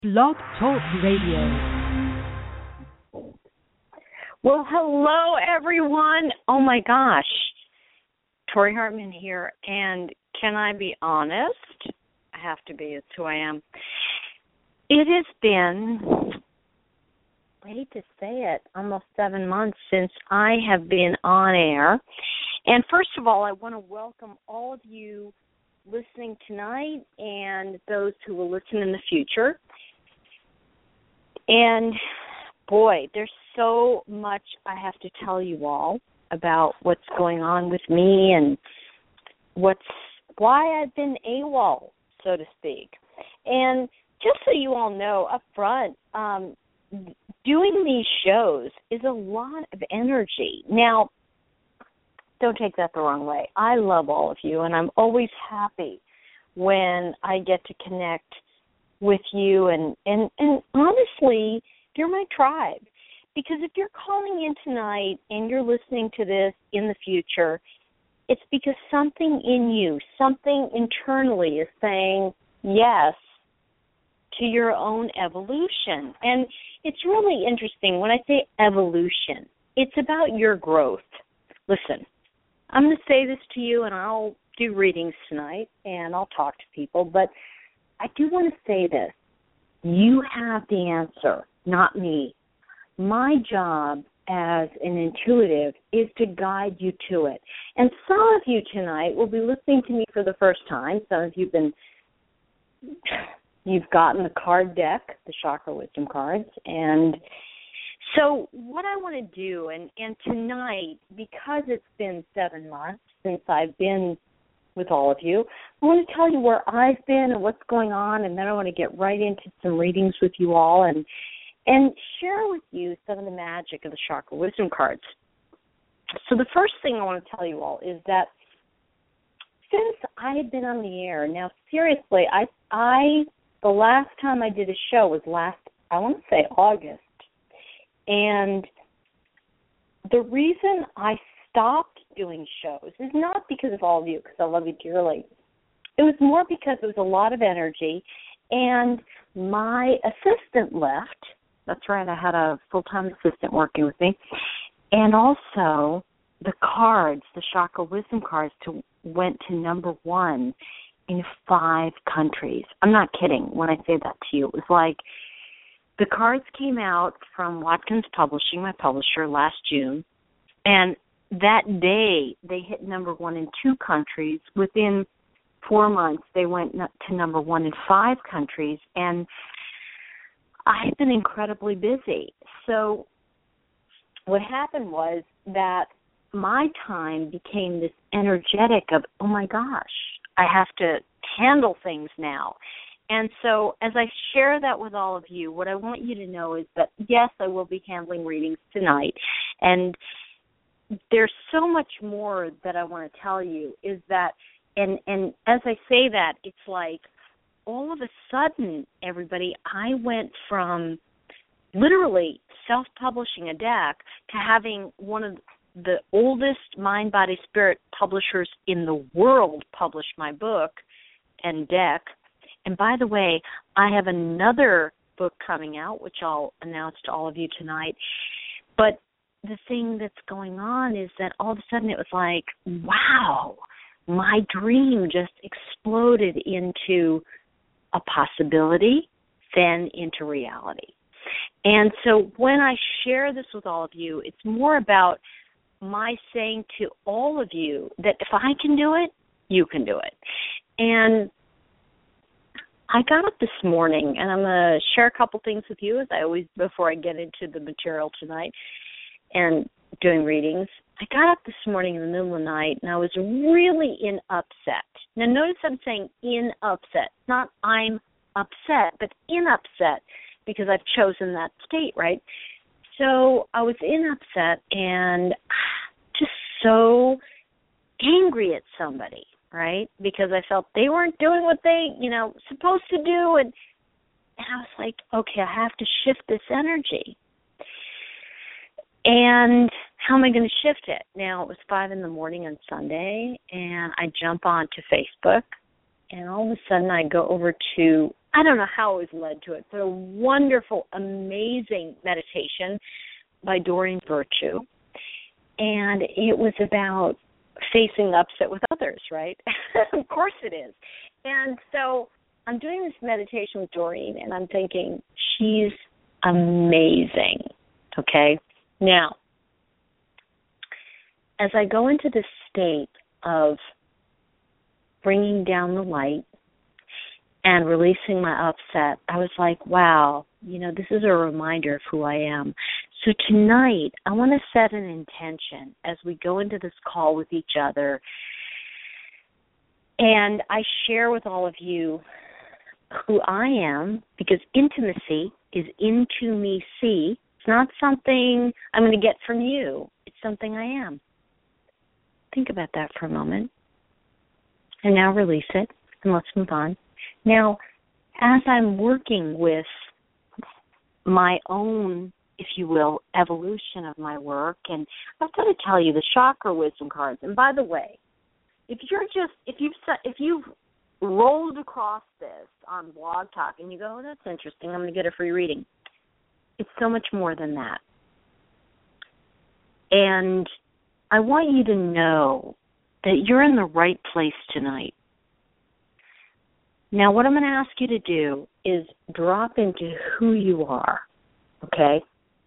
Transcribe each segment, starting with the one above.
Blog Talk Radio. Well, hello, everyone. Oh, my gosh. Tori Hartman here, and can I be honest? I have to be. It's who I am. It has been, I hate to say it, almost 7 months since I have been on air. And first of all, I want to welcome all of you listening tonight and those who will listen in the future. And boy, there's so much I have to tell you all about what's going on with me and why I've been AWOL, so to speak. And just so you all know up front, doing these shows is a lot of energy. Now, don't take that the wrong way. I love all of you, and I'm always happy when I get to connect with you. And honestly, you're my tribe. Because if you're calling in tonight and you're listening to this in the future, it's because something in you, something internally is saying yes to your own evolution. And it's really interesting. When I say evolution, it's about your growth. Listen, I'm going to say this to you, and I'll do readings tonight, and I'll talk to people, but I do want to say this. You have the answer, not me. My job as an intuitive is to guide you to it. And some of you tonight will be listening to me for the first time. Some of you've gotten the card deck, the Chakra Wisdom cards. And so what I want to do, and tonight, because it's been 7 months since I've been with all of you, I want to tell you where I've been and what's going on, and then I want to get right into some readings with you all and share with you some of the magic of the Chakra Wisdom cards. So the first thing I want to tell you all is that since I had been on the air, now seriously, the last time I did a show was I want to say August. And the reason I stopped doing shows is not because of all of you, because I love you dearly. It was more because it was a lot of energy, and my assistant left. That's right, I had a full-time assistant working with me. And also, the cards, the Chakra Wisdom cards, went to number 1 in 5 countries. I'm not kidding when I say that to you. It was like the cards came out from Watkins Publishing, my publisher, last June, and that day they hit number 1 in 2 countries. Within 4 months, they went to number 1 in 5 countries, and I've been incredibly busy. So what happened was that my time became this energetic of, oh my gosh, I have to handle things now. And so as I share that with all of you, what I want you to know is that, yes, I will be handling readings tonight. And there's so much more that I want to tell you is that, and as I say that, it's like, all of a sudden, everybody, I went from literally self-publishing a deck to having one of the oldest mind, body, spirit publishers in the world publish my book and deck. And by the way, I have another book coming out, which I'll announce to all of you tonight. But the thing that's going on is that all of a sudden it was like, wow, my dream just exploded into a possibility, then into reality. And so when I share this with all of you, it's more about my saying to all of you that if I can do it, you can do it. And I got up this morning, and I'm going to share a couple things with you, as I always, before I get into the material tonight and doing readings. I got up this morning in the middle of the night, and I was really in upset. Now, notice I'm saying in upset, not I'm upset, but in upset, because I've chosen that state, right? So I was in upset and just so angry at somebody, right? Because I felt they weren't doing what they, supposed to do, and I was like, okay, I have to shift this energy. And how am I going to shift it? Now, it was 5 in the morning on Sunday, and I jump on to Facebook, and all of a sudden I go over to I don't know how I was led to it, but a wonderful, amazing meditation by Doreen Virtue. And it was about facing upset with others, right? Of course it is. And so I'm doing this meditation with Doreen, and I'm thinking, she's amazing, okay? Now, as I go into this state of bringing down the light and releasing my upset, I was like, wow, this is a reminder of who I am. So tonight, I want to set an intention as we go into this call with each other, and I share with all of you who I am, because intimacy is into me see. It's not something I'm going to get from you. It's something I am. Think about that for a moment. And now release it, and let's move on. Now, as I'm working with my own, if you will, evolution of my work, and I've got to tell you the chakra wisdom cards. And by the way, if you've rolled across this on Blog Talk and you go, oh, that's interesting, I'm going to get a free reading. It's so much more than that. And I want you to know that you're in the right place tonight. Now, what I'm going to ask you to do is drop into who you are, okay?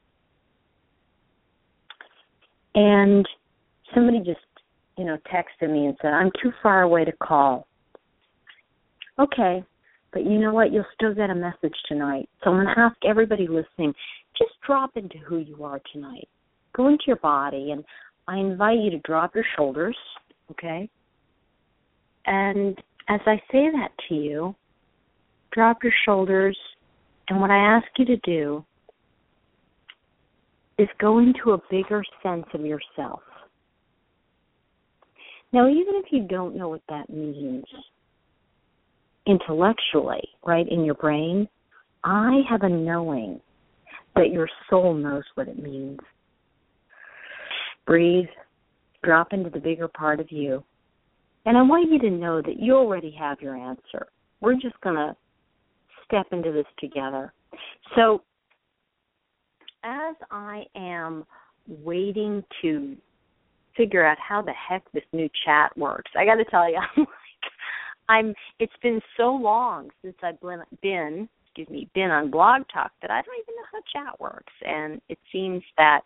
And somebody just, texted me and said, I'm too far away to call. Okay, but you know what? You'll still get a message tonight. So I'm going to ask everybody listening, just drop into who you are tonight. Go into your body, and I invite you to drop your shoulders, okay? And as I say that to you, drop your shoulders, and what I ask you to do is go into a bigger sense of yourself. Now, even if you don't know what that means intellectually, right, in your brain, I have a knowing that your soul knows what it means. Breathe, drop into the bigger part of you. And I want you to know that you already have your answer. We're just going to step into this together. So as I am waiting to figure out how the heck this new chat works, I got to tell you, it's been so long since I've been on Blog Talk that I don't even know how chat works. And it seems that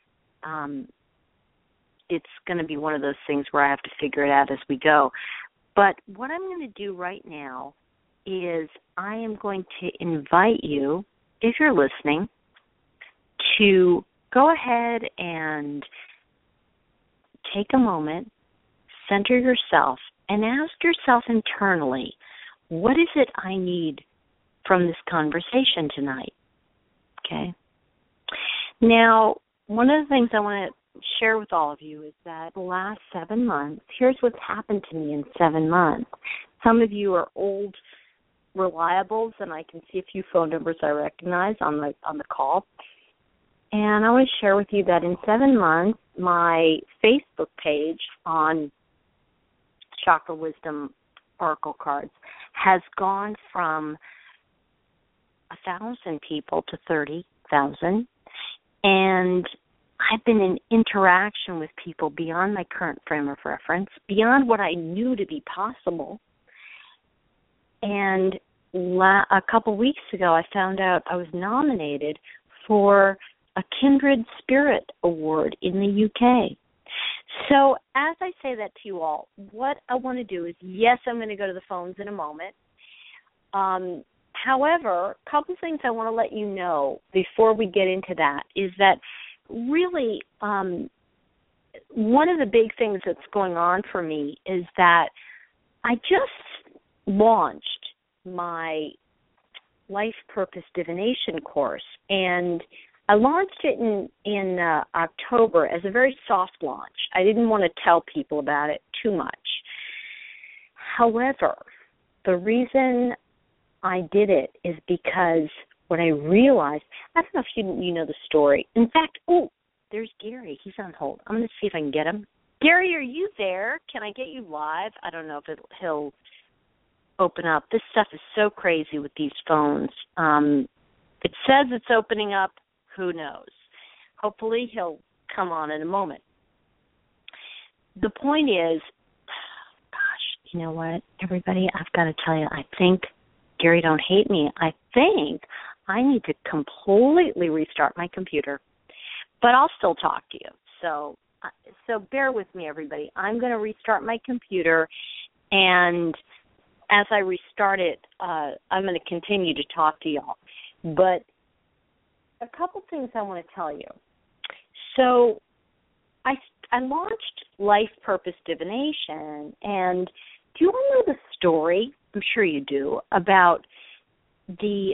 it's going to be one of those things where I have to figure it out as we go. But what I'm going to do right now is I am going to invite you, if you're listening, to go ahead and take a moment, center yourself, and ask yourself internally, what is it I need from this conversation tonight? Okay? Now, one of the things I want to share with all of you is that the last 7 months, here's what's happened to me in 7 months. Some of you are old reliables, and I can see a few phone numbers I recognize on the call. And I want to share with you that in 7 months, my Facebook page on Chakra Wisdom Oracle cards has gone from 1,000 people to 30,000. And I've been in interaction with people beyond my current frame of reference, beyond what I knew to be possible. And a couple weeks ago, I found out I was nominated for a Kindred Spirit Award in the UK. So as I say that to you all, what I want to do is, yes, I'm going to go to the phones in a moment. However, a couple things I want to let you know before we get into that is that really one of the big things that's going on for me is that I just launched my Life Purpose Divination course, and I launched it in October as a very soft launch. I didn't want to tell people about it too much. However, the reason I did it is because what I realized, I don't know if you know the story. In fact, there's Gary. He's on hold. I'm going to see if I can get him. Gary, are you there? Can I get you live? I don't know if he'll. open up. This stuff is so crazy with these phones. It says it's opening up. Who knows? Hopefully he'll come on in a moment. The point is, gosh, you know what, everybody, I've got to tell you, I think, Gary, don't hate me, I think I need to completely restart my computer. But I'll still talk to you. So bear with me, everybody. I'm going to restart my computer, and as I restart it, I'm going to continue to talk to y'all. But a couple things I want to tell you. So I launched Life Purpose Divination, and do you all know the story? I'm sure you do, about the,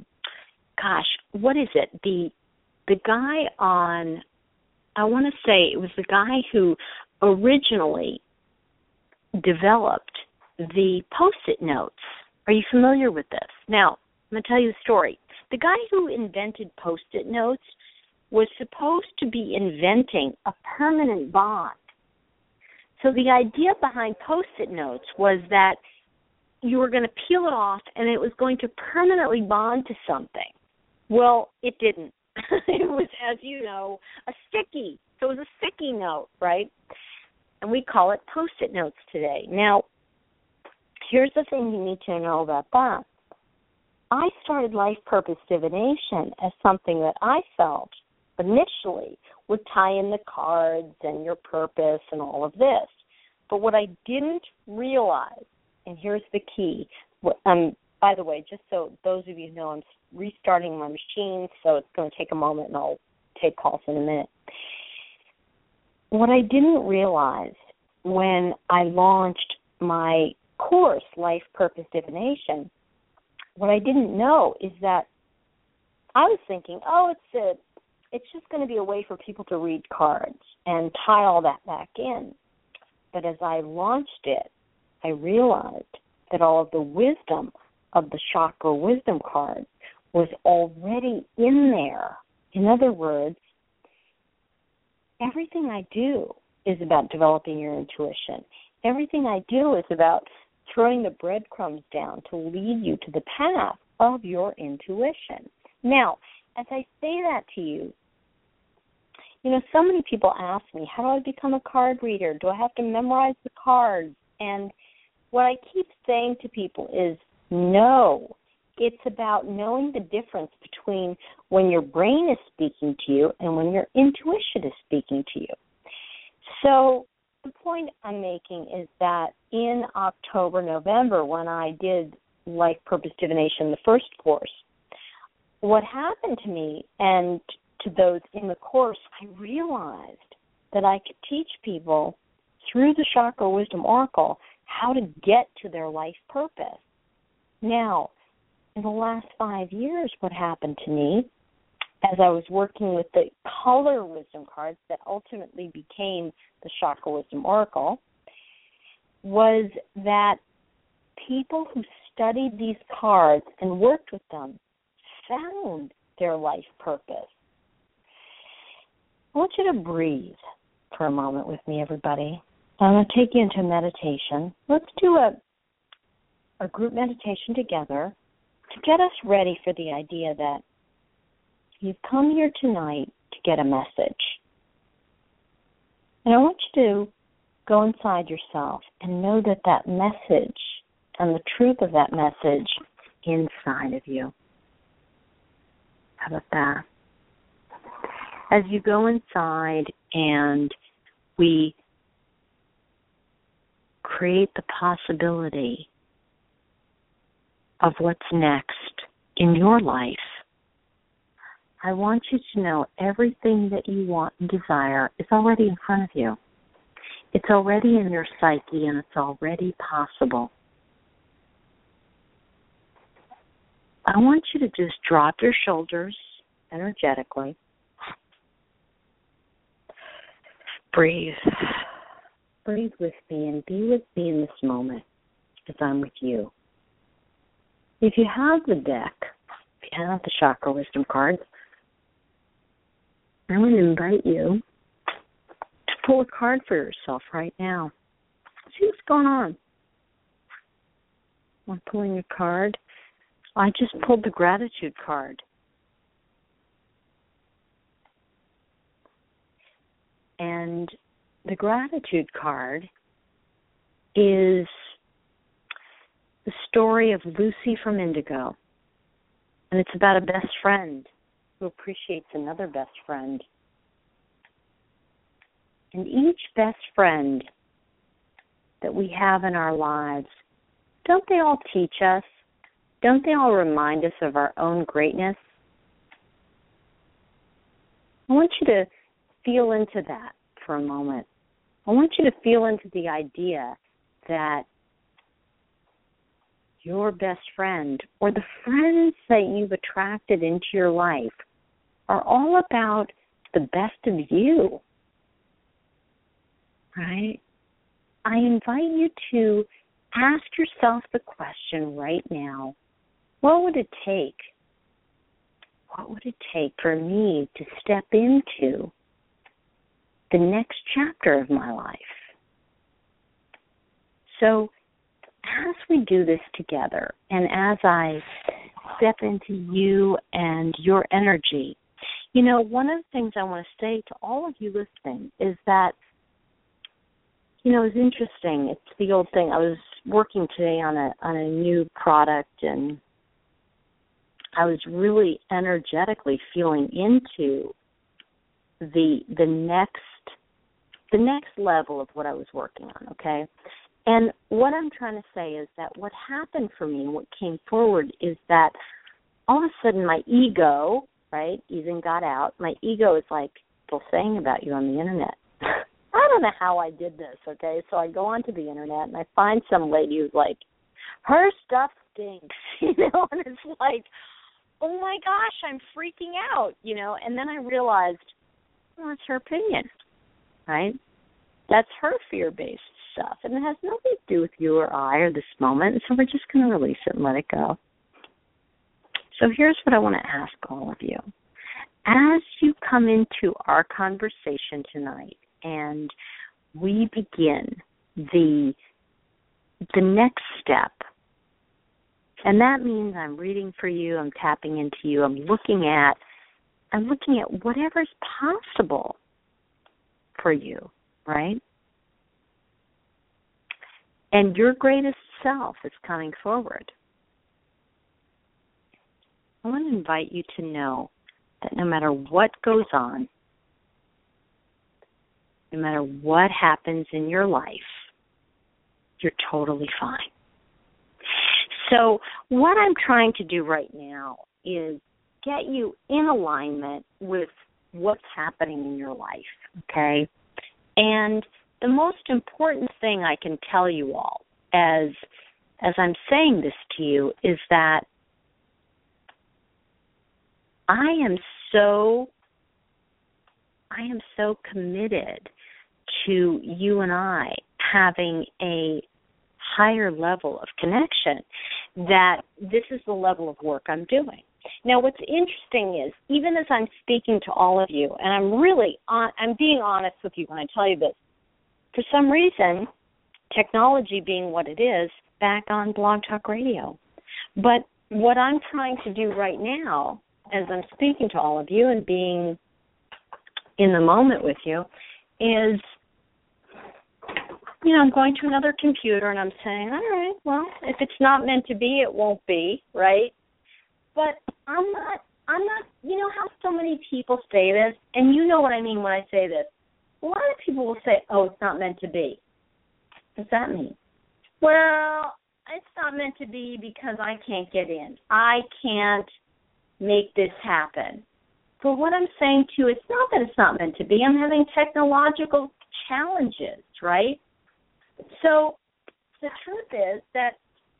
what is it? The guy on, I want to say it was the guy who originally developed the Post-it notes. Are you familiar with this? Now, I'm going to tell you the story. The guy who invented Post-it notes was supposed to be inventing a permanent bond. So the idea behind Post-it notes was that you were going to peel it off and it was going to permanently bond to something. Well, it didn't. It was, as you know, a sticky. So it was a sticky note, right? And we call it Post-it notes today. Now, here's the thing you need to know about that. I started Life Purpose Divination as something that I felt initially would tie in the cards and your purpose and all of this. But what I didn't realize, and here's the key, by the way, just so those of you know, I'm restarting my machine, so it's going to take a moment, and I'll take calls in a minute. What I didn't realize when I launched my course, Life Purpose Divination, what I didn't know is that I was thinking, it's just going to be a way for people to read cards and tie all that back in. But as I launched it, I realized that all of the wisdom of the chakra wisdom card was already in there. In other words, everything I do is about developing your intuition. Everything I do is about throwing the breadcrumbs down to lead you to the path of your intuition. Now, as I say that to you, so many people ask me, how do I become a card reader? Do I have to memorize the cards? And what I keep saying to people is, no. It's about knowing the difference between when your brain is speaking to you and when your intuition is speaking to you. So the point I'm making is that in October, November, when I did Life Purpose Divination, the first course, what happened to me and to those in the course, I realized that I could teach people through the Chakra Wisdom Oracle how to get to their life purpose. Now, in the last 5 years, what happened to me as I was working with the color wisdom cards that ultimately became the Chakra Wisdom Oracle was that people who studied these cards and worked with them found their life purpose. I want you to breathe for a moment with me, everybody. I'm going to take you into meditation. Let's do a group meditation together to get us ready for the idea that you've come here tonight to get a message. And I want you to go inside yourself and know that that message and the truth of that message inside of you. How about that? As you go inside and we create the possibility of what's next in your life, I want you to know everything that you want and desire is already in front of you. It's already in your psyche and it's already possible. I want you to just drop your shoulders energetically. Breathe. Breathe with me and be with me in this moment as I'm with you. If you have the deck, if you have the Chakra Wisdom cards, I'm going to invite you to pull a card for yourself right now. See what's going on. I'm pulling a card. I just pulled the gratitude card. And the gratitude card is the story of Lucy from Indigo. And it's about a best friend who appreciates another best friend. And each best friend that we have in our lives, don't they all teach us? Don't they all remind us of our own greatness? I want you to feel into that for a moment. I want you to feel into the idea that your best friend or the friends that you've attracted into your life are all about the best of you, right? I invite you to ask yourself the question right now, what would it take? What would it take for me to step into the next chapter of my life? So as we do this together, and as I step into you and your energy, you know, one of the things I want to say to all of you listening is that, you know, it's interesting. It's the old thing. I was working today on a new product, and I was really energetically feeling into the next level of what I was working on, okay? And what I'm trying to say is that what happened for me, what came forward, is that all of a sudden my ego, right, even got out. My ego is like, people saying about you on the internet. I don't know how I did this, okay? So I go onto the internet and I find some lady who's like, her stuff stinks, you know, and it's like, oh my gosh, I'm freaking out, you know. And then I realized, well, that's her opinion, right? That's her fear-based stuff, and it has nothing to do with you or I or this moment, so we're just going to release it and let it go. So here's what I want to ask all of you. As you come into our conversation tonight and we begin the next step, and that means I'm reading for you, I'm tapping into you, I'm looking at whatever's possible for you, right? And your greatest self is coming forward. I want to invite you to know that no matter what goes on, no matter what happens in your life, you're totally fine. So what I'm trying to do right now is get you in alignment with what's happening in your life, okay? And the most important thing I can tell you all as I'm saying this to you is that I am so committed to you and I having a higher level of connection that this is the level of work I'm doing. Now, what's interesting is, even as I'm speaking to all of you, and I'm being honest with you when I tell you this, for some reason, technology being what it is, back on Blog Talk Radio. But what I'm trying to do right now, as I'm speaking to all of you and being in the moment with you, is, you know, I'm going to another computer and I'm saying, all right, well, if it's not meant to be, it won't be, right? But I'm not, you know how so many people say this, and you know what I mean when I say this. A lot of people will say, oh, it's not meant to be. What does that mean? Well, it's not meant to be because I can't get in. I can't make this happen. But what I'm saying to you, it's not that it's not meant to be. I'm having technological challenges, right? So the truth is that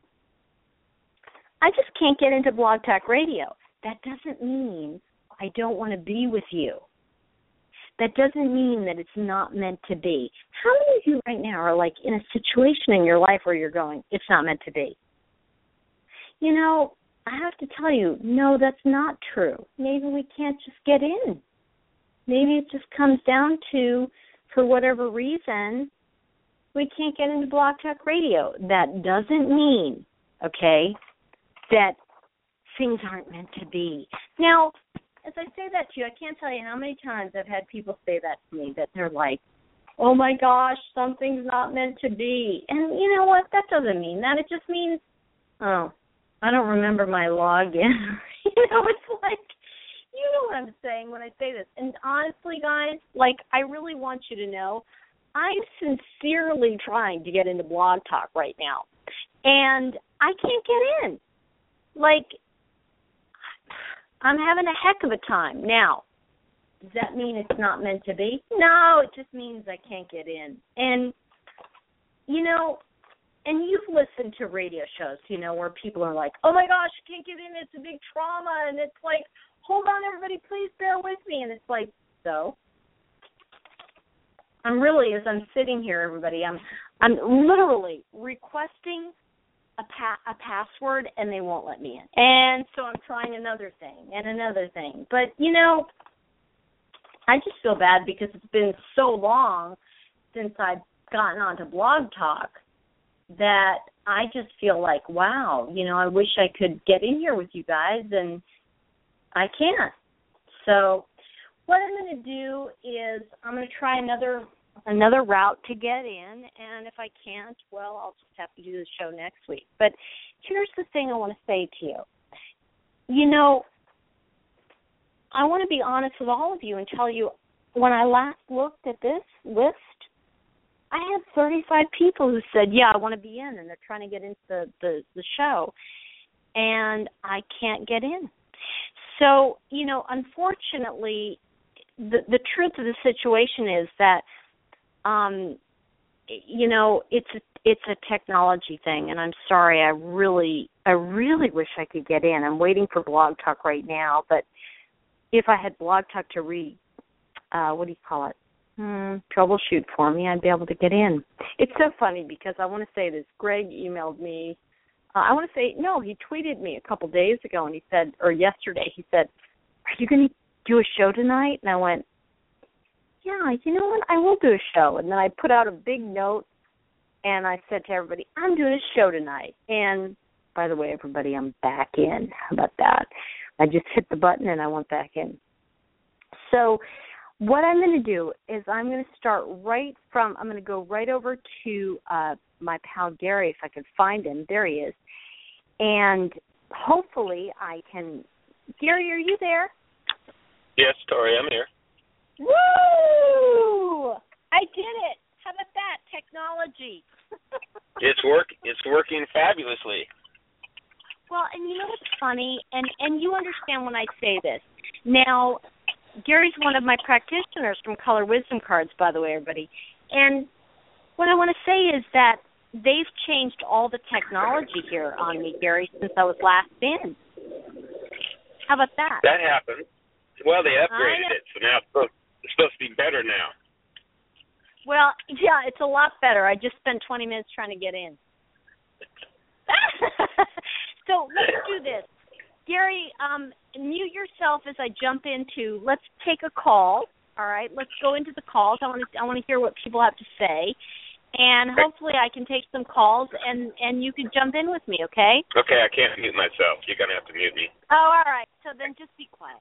I just can't get into Blog Talk Radio. That doesn't mean I don't want to be with you. That doesn't mean that it's not meant to be. How many of you right now are like in a situation in your life where you're going, it's not meant to be? You know, I have to tell you, no, that's not true. Maybe we can't just get in. Maybe it just comes down to, for whatever reason, we can't get into Blog Talk Radio. That doesn't mean okay, that things aren't meant to be. Now, as I say that to you, I can't tell you how many times I've had people say that to me, that they're like, oh, my gosh, something's not meant to be. And you know what? That doesn't mean that. It just means, oh, I don't remember my login. It's like, you know what I'm saying when I say this. And honestly, guys, like, I really want you to know, I'm sincerely trying to get into Blog Talk right now. And I can't get in. Like, I'm having a heck of a time. Now, does that mean it's not meant to be? No, it just means I can't get in. And, and you've listened to radio shows, where people are like, oh, my gosh, I can't get in. It's a big trauma. And it's like, hold on, everybody, please bear with me. And it's like, so? I'm really, as I'm sitting here, everybody, I'm literally requesting a password, and they won't let me in. And so I'm trying another thing and another thing. But, I just feel bad because it's been so long since I've gotten onto Blog Talk that I just feel like, wow, I wish I could get in here with you guys, and I can't. So what I'm going to do is I'm going to try another route to get in, and if I can't, well, I'll just have to do the show next week. But here's the thing I want to say to you. I want to be honest with all of you and tell you, when I last looked at this list, I had 35 people who said, yeah, I want to be in, and they're trying to get into the show, and I can't get in. So, unfortunately, the truth of the situation is that, it's a technology thing, and I'm sorry, I really wish I could get in. I'm waiting for Blog Talk right now, but if I had Blog Talk to troubleshoot for me, I'd be able to get in. It's so funny because I want to say this. Greg emailed me. He tweeted me a couple days ago, and he said, or yesterday, he said, are you going to do a show tonight? And I went, yeah, you know what, I will do a show. And then I put out a big note, and I said to everybody, I'm doing a show tonight. And by the way, everybody, I'm back in. How about that? I just hit the button, and I went back in. So what I'm going to do is I'm going to go right over to my pal Gary, if I can find him. There he is. And hopefully I can. Gary, are you there? Yes, Tori, I'm here. Woo! I did it. How about that? Technology. It's working fabulously. Well, and you know what's funny? And you understand when I say this. Now, Gary's one of my practitioners from Color Wisdom Cards, by the way, everybody. And what I want to say is that they've changed all the technology here on me, Gary, since I was last in. How about that? That happened. Well, they upgraded it, so now it's supposed to be better now. Well, yeah, it's a lot better. I just spent 20 minutes trying to get in. So let's do this. Gary, mute yourself as I jump into, let's take a call, all right? Let's go into the calls. I want to hear what people have to say, and hopefully I can take some calls, and you can jump in with me, okay? Okay, I can't mute myself. You're going to have to mute me. Oh, all right. So then just be quiet.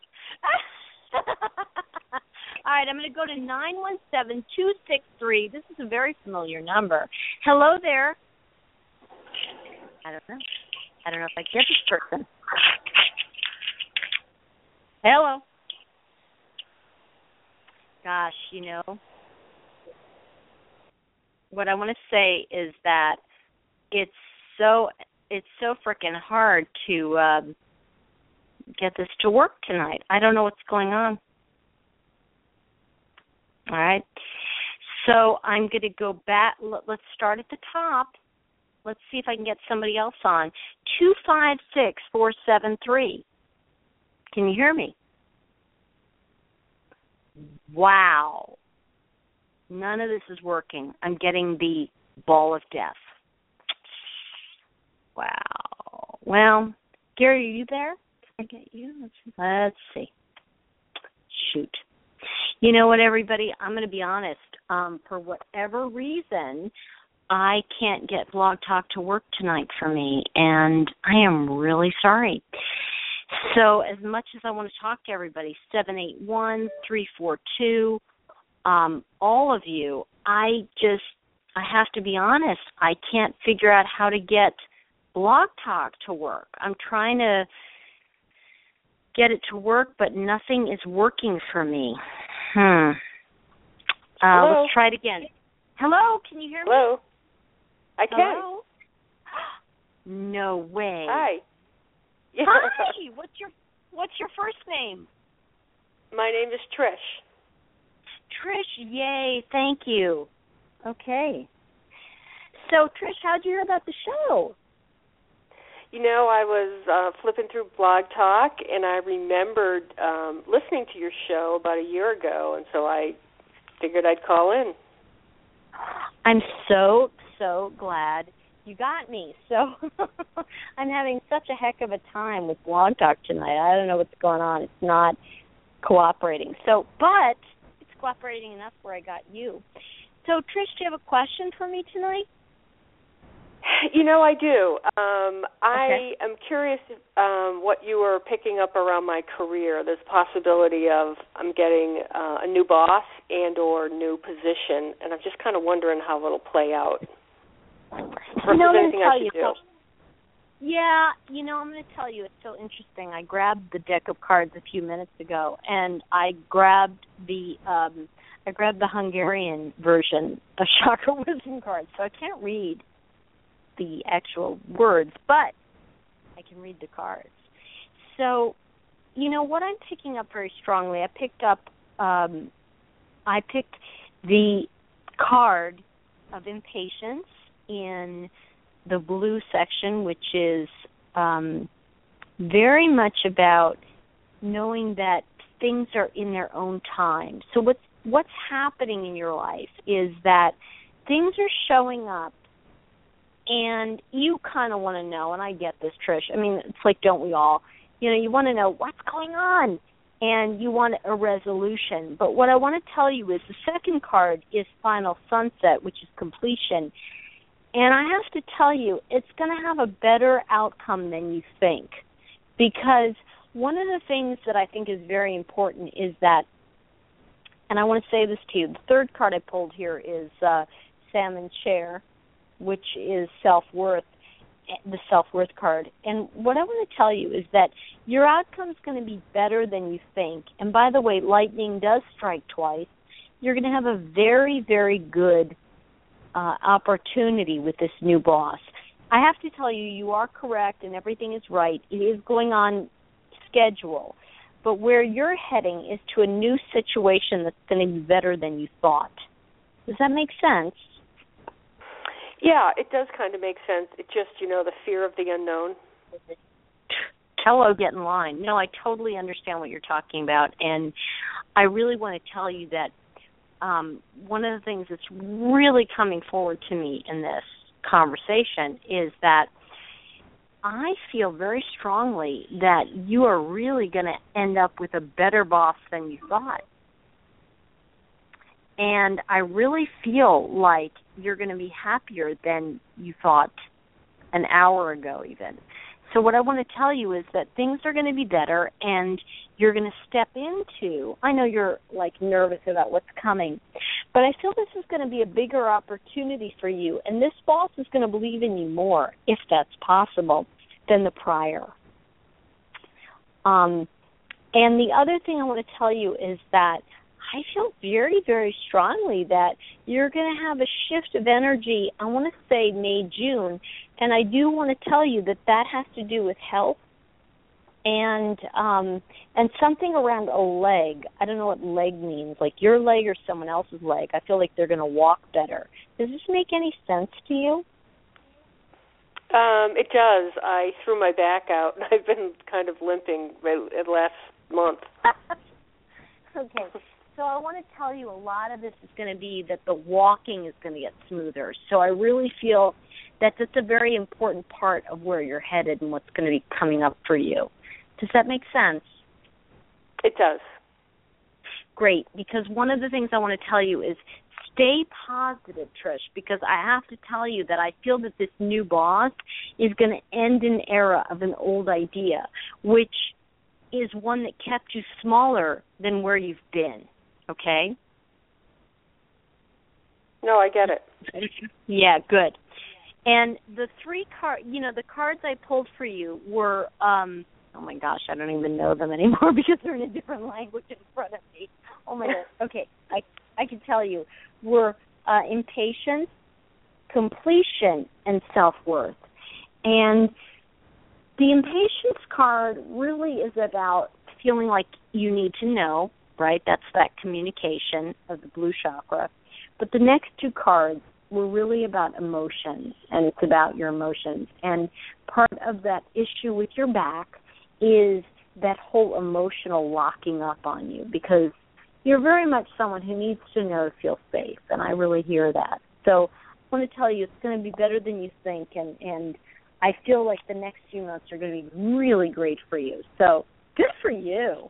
All right, I'm going to go to 917-263. This is a very familiar number. Hello there. I don't know if I get this person. Hello. Gosh, what I want to say is that it's so freaking hard to get this to work tonight. I don't know what's going on. All right. So I'm going to go back. Let's start at the top. Let's see if I can get somebody else on. 256-473. Can you hear me? Wow. None of this is working. I'm getting the ball of death. Wow. Well, Gary, are you there? Can I get you? Let's see. Shoot. You know what, everybody? I'm going to be honest. For whatever reason, I can't get Blog Talk to work tonight for me, and I am really sorry. So as much as I want to talk to everybody, 781-342, all of you, I have to be honest, I can't figure out how to get Blog Talk to work. I'm trying to get it to work, but nothing is working for me. Let's try it again. Hello, can you hear me? Hello. I can. Hello? No way. Hi. Yeah. Hi. What's your first name? My name is Trish. Trish, yay, thank you. Okay. So, Trish, how'd you hear about the show? You know, I was flipping through Blog Talk, and I remembered listening to your show about a year ago, and so I figured I'd call in. I'm so glad you got me. So I'm having such a heck of a time with Blog Talk tonight. I don't know what's going on. It's not cooperating. But it's cooperating enough where I got you. So, Trish, do you have a question for me tonight? You know, I do. Okay. I am curious what you were picking up around my career. There's possibility of I'm getting a new boss and or new position, and I'm just kind of wondering how it'll play out. Versus anything I should do. Yeah, I'm going to tell you, it's so interesting. I grabbed the deck of cards a few minutes ago, and I grabbed the Hungarian version of Chakra Wisdom cards, so I can't read the actual words, but I can read the cards. So, what I'm picking up very strongly, I picked the card of impatience in the blue section, which is very much about knowing that things are in their own time. So what's happening in your life is that things are showing up, and you kind of want to know, and I get this, Trish. I mean, it's like, don't we all? You want to know what's going on, and you want a resolution. But what I want to tell you is the second card is Final Sunset, which is completion. And I have to tell you, it's going to have a better outcome than you think. Because one of the things that I think is very important is that, and I want to say this to you, the third card I pulled here is Salmon Chair, which is self-worth, the self-worth card. And what I want to tell you is that your outcome is going to be better than you think. And by the way, lightning does strike twice. You're going to have a very, very good opportunity with this new boss. I have to tell you, you are correct and everything is right. It is going on schedule. But where you're heading is to a new situation that's going to be better than you thought. Does that make sense? Yeah, it does kind of make sense. It just, the fear of the unknown. Hello, get in line. No, I totally understand what you're talking about. And I really want to tell you that one of the things that's really coming forward to me in this conversation is that I feel very strongly that you are really going to end up with a better boss than you thought. And I really feel like you're going to be happier than you thought an hour ago even. So what I want to tell you is that things are going to be better, and you're going to step into, I know you're nervous about what's coming, but I feel this is going to be a bigger opportunity for you, and this boss is going to believe in you more, if that's possible, than the prior. And the other thing I want to tell you is that I feel very, very strongly that you're going to have a shift of energy, I want to say May, June, and I do want to tell you that has to do with health and something around a leg. I don't know what leg means, like your leg or someone else's leg. I feel like they're going to walk better. Does this make any sense to you? It does. I threw my back out, and I've been kind of limping the last month. Okay. So I want to tell you a lot of this is going to be that the walking is going to get smoother. So I really feel that that's a very important part of where you're headed and what's going to be coming up for you. Does that make sense? It does. Great, because one of the things I want to tell you is stay positive, Trish, because I have to tell you that I feel that this new boss is going to end an era of an old idea, which is one that kept you smaller than where you've been, okay? No, I get it. Yeah, good. And the the cards I pulled for you were, oh my gosh, I don't even know them anymore because they're in a different language in front of me. Oh my gosh. Okay, I can tell you, were impatience, completion, and self-worth. And the impatience card really is about feeling like you need to know, right? That's that communication of the blue chakra. But the next two cards were really about emotions, and it's about your emotions. And part of that issue with your back is that whole emotional locking up on you, because you're very much someone who needs to know to feel safe, and I really hear that. So I want to tell you it's going to be better than you think, and I feel like the next few months are going to be really great for you. So good for you.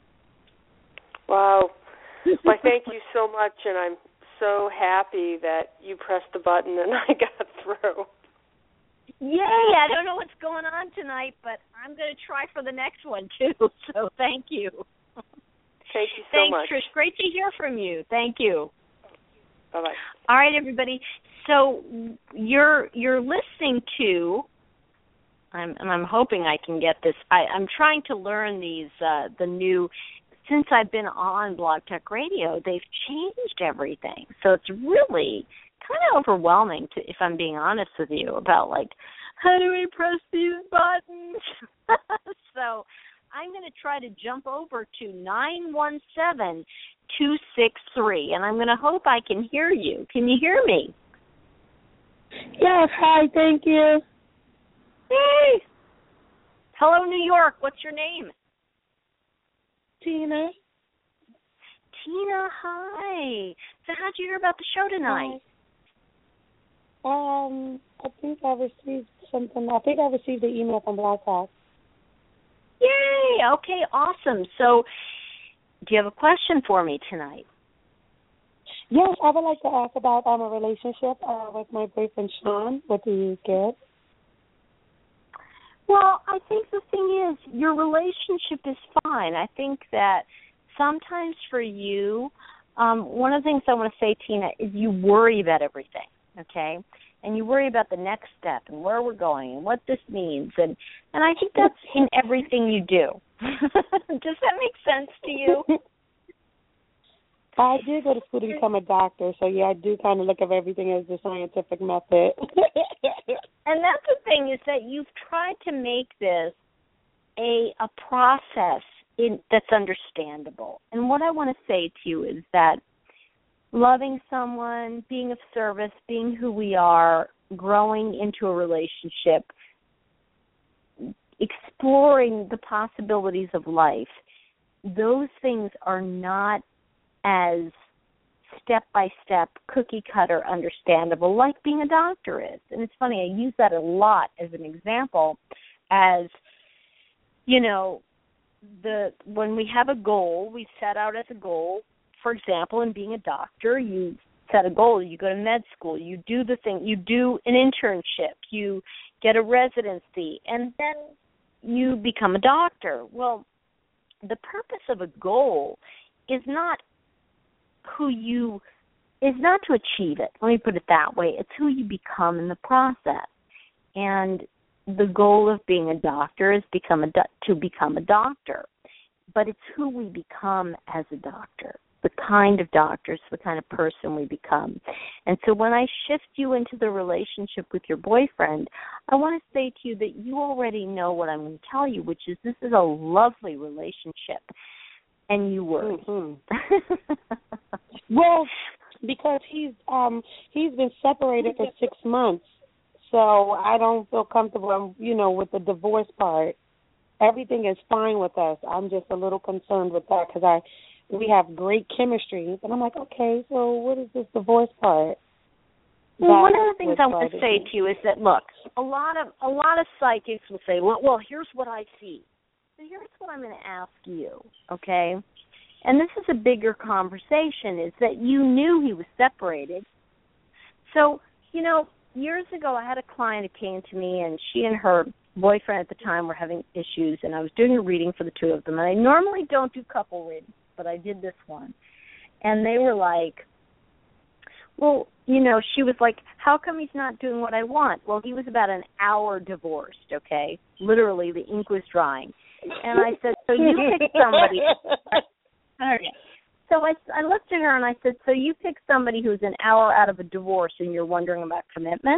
Wow. Well, thank you so much, and I'm so happy that you pressed the button and I got through. Yay! I don't know what's going on tonight, but I'm going to try for the next one, too. So thank you. Thank you so much. Thanks, Trish. Great to hear from you. Thank you. Bye-bye. All right, everybody. So you're listening to, I'm hoping I can get this. I'm trying to learn these, the new, since I've been on Blog Talk Radio, they've changed everything. So it's really kind of overwhelming, if I'm being honest with you, about, like, how do we press these buttons? So I'm going to try to jump over to 917-263, and I'm going to hope I can hear you. Can you hear me? Yes, hi, thank you. Hey! Hello, New York. What's your name? Tina. Tina, hi. So how'd you hear about the show tonight? I think I received something. I think I received the email from Blog Talk. Yay! Okay, awesome. So do you have a question for me tonight? Yes, I would like to ask about a relationship with my boyfriend, Sean. What do you get? Well, I think the thing is, your relationship is fine. I think that sometimes for you, one of the things I want to say, Tina, is you worry about everything, okay? And you worry about the next step and where we're going and what this means. And I think that's in everything you do. Does that make sense to you? I did go to school to become a doctor, so, yeah, I do kind of look at everything as the scientific method. And that's the thing, is that you've tried to make this a process that's understandable. And what I want to say to you is that loving someone, being of service, being who we are, growing into a relationship, exploring the possibilities of life, those things are not as step-by-step, cookie-cutter understandable like being a doctor is. And it's funny, I use that a lot as an example as, you know, when we have a goal, we set out as a goal. For example, in being a doctor, you set a goal. You go to med school. You do the thing. You do an internship. You get a residency. And then you become a doctor. Well, the purpose of a goal is not to achieve it. Let me put it that way. It's who you become in the process. And the goal of being a doctor is to become a doctor. But it's who we become as a doctor, the kind of doctors, the kind of person we become. And so when I shift you into the relationship with your boyfriend, I want to say to you that you already know what I'm going to tell you, which is this is a lovely relationship. And you worry. Mm-hmm. Well, because he's been separated for 6 months, so I don't feel comfortable, with the divorce part. Everything is fine with us. I'm just a little concerned with that because we have great chemistry. And I'm like, okay, so what is this divorce part? Well, one of the things I want to say to you is that, look, a lot of psychics will say, well, here's what I see. So here's what I'm going to ask you, okay? and this is a bigger conversation, is that you knew he was separated. So, years ago I had a client who came to me, and she and her boyfriend at the time were having issues, and I was doing a reading for the two of them. And I normally don't do couple readings, but I did this one. And they were like, well, she was like, how come he's not doing what I want? Well, he was about an hour divorced, okay? Literally, the ink was drying. And I said, so you picked somebody. So I looked at her and I said, so you picked somebody who's an hour out of a divorce and you're wondering about commitment?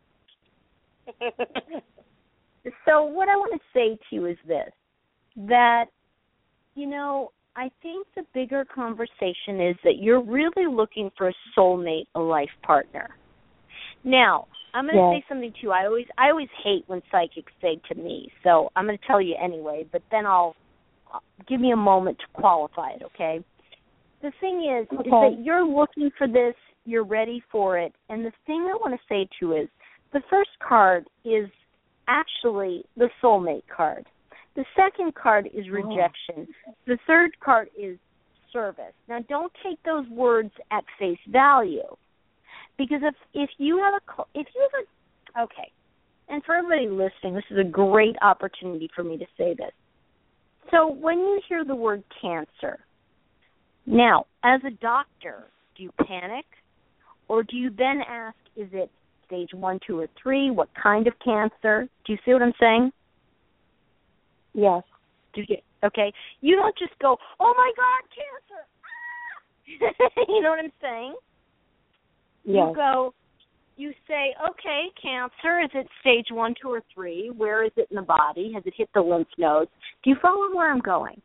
So what I want to say to you is this, that, I think the bigger conversation is that you're really looking for a soulmate, a life partner. Now, I'm going to say something too. I always hate when psychics say to me, so I'm going to tell you anyway, but then I'll give me a moment to qualify it, okay? The thing is that you're looking for this, you're ready for it, and the thing I want to say to you is the first card is actually the soulmate card. The second card is rejection. The third card is service. Now, don't take those words at face value, because if you have okay, and for everybody listening, this is a great opportunity for me to say this. So when you hear the word cancer, now, as a doctor, do you panic, or do you then ask, is it stage 1, 2, or 3? What kind of cancer? Do you see what I'm saying? Yes. Okay. You don't just go, oh, my God, cancer. Ah! You know what I'm saying? Yes. You say, okay, cancer, is it stage 1, 2, or 3? Where is it in the body? Has it hit the lymph nodes? Do you follow where I'm going?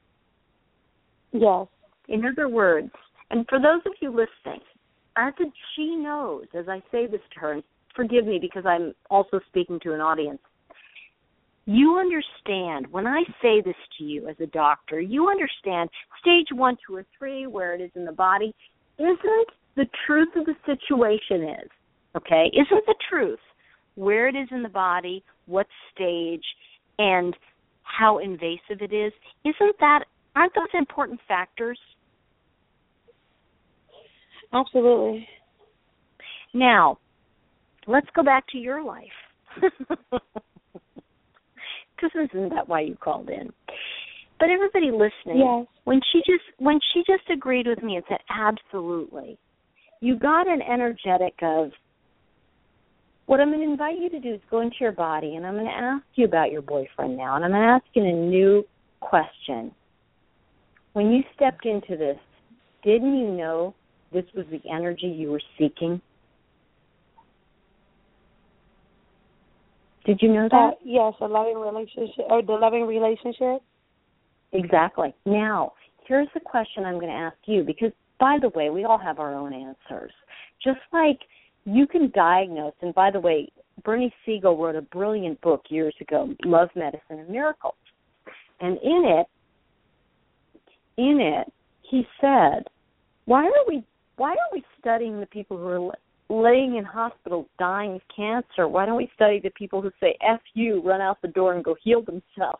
Yes. In other words, and for those of you listening, she knows, as I say this to her, and forgive me because I'm also speaking to an audience, you understand, when I say this to you as a doctor, you understand stage 1, 2, or 3, where it is in the body, isn't the truth of the situation is, okay? Isn't the truth where it is in the body, what stage, and how invasive it is? Aren't those important factors? Absolutely. Now, let's go back to your life. Because isn't that why you called in? But everybody listening, yes. when she just agreed with me and said, absolutely, you got an energetic of, what I'm going to invite you to do is go into your body, and I'm going to ask you about your boyfriend now, and I'm going to ask you a new question. When you stepped into this, didn't you know this was the energy you were seeking? Did you know that? Yes, the loving relationship. Exactly. Now, here's the question I'm going to ask you, because, by the way, we all have our own answers. Just like you can diagnose, and by the way, Bernie Siegel wrote a brilliant book years ago, Love, Medicine, and Miracles. And in it, he said, why are we studying the people who are laying in hospitals dying of cancer? Why don't we study the people who say, F you, run out the door and go heal themselves,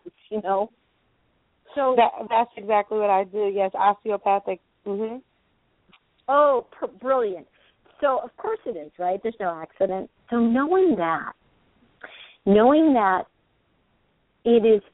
So that's exactly what I do, yes, osteopathic. Mm-hmm. Oh, brilliant. So, of course it is, right? There's no accident. So knowing that it is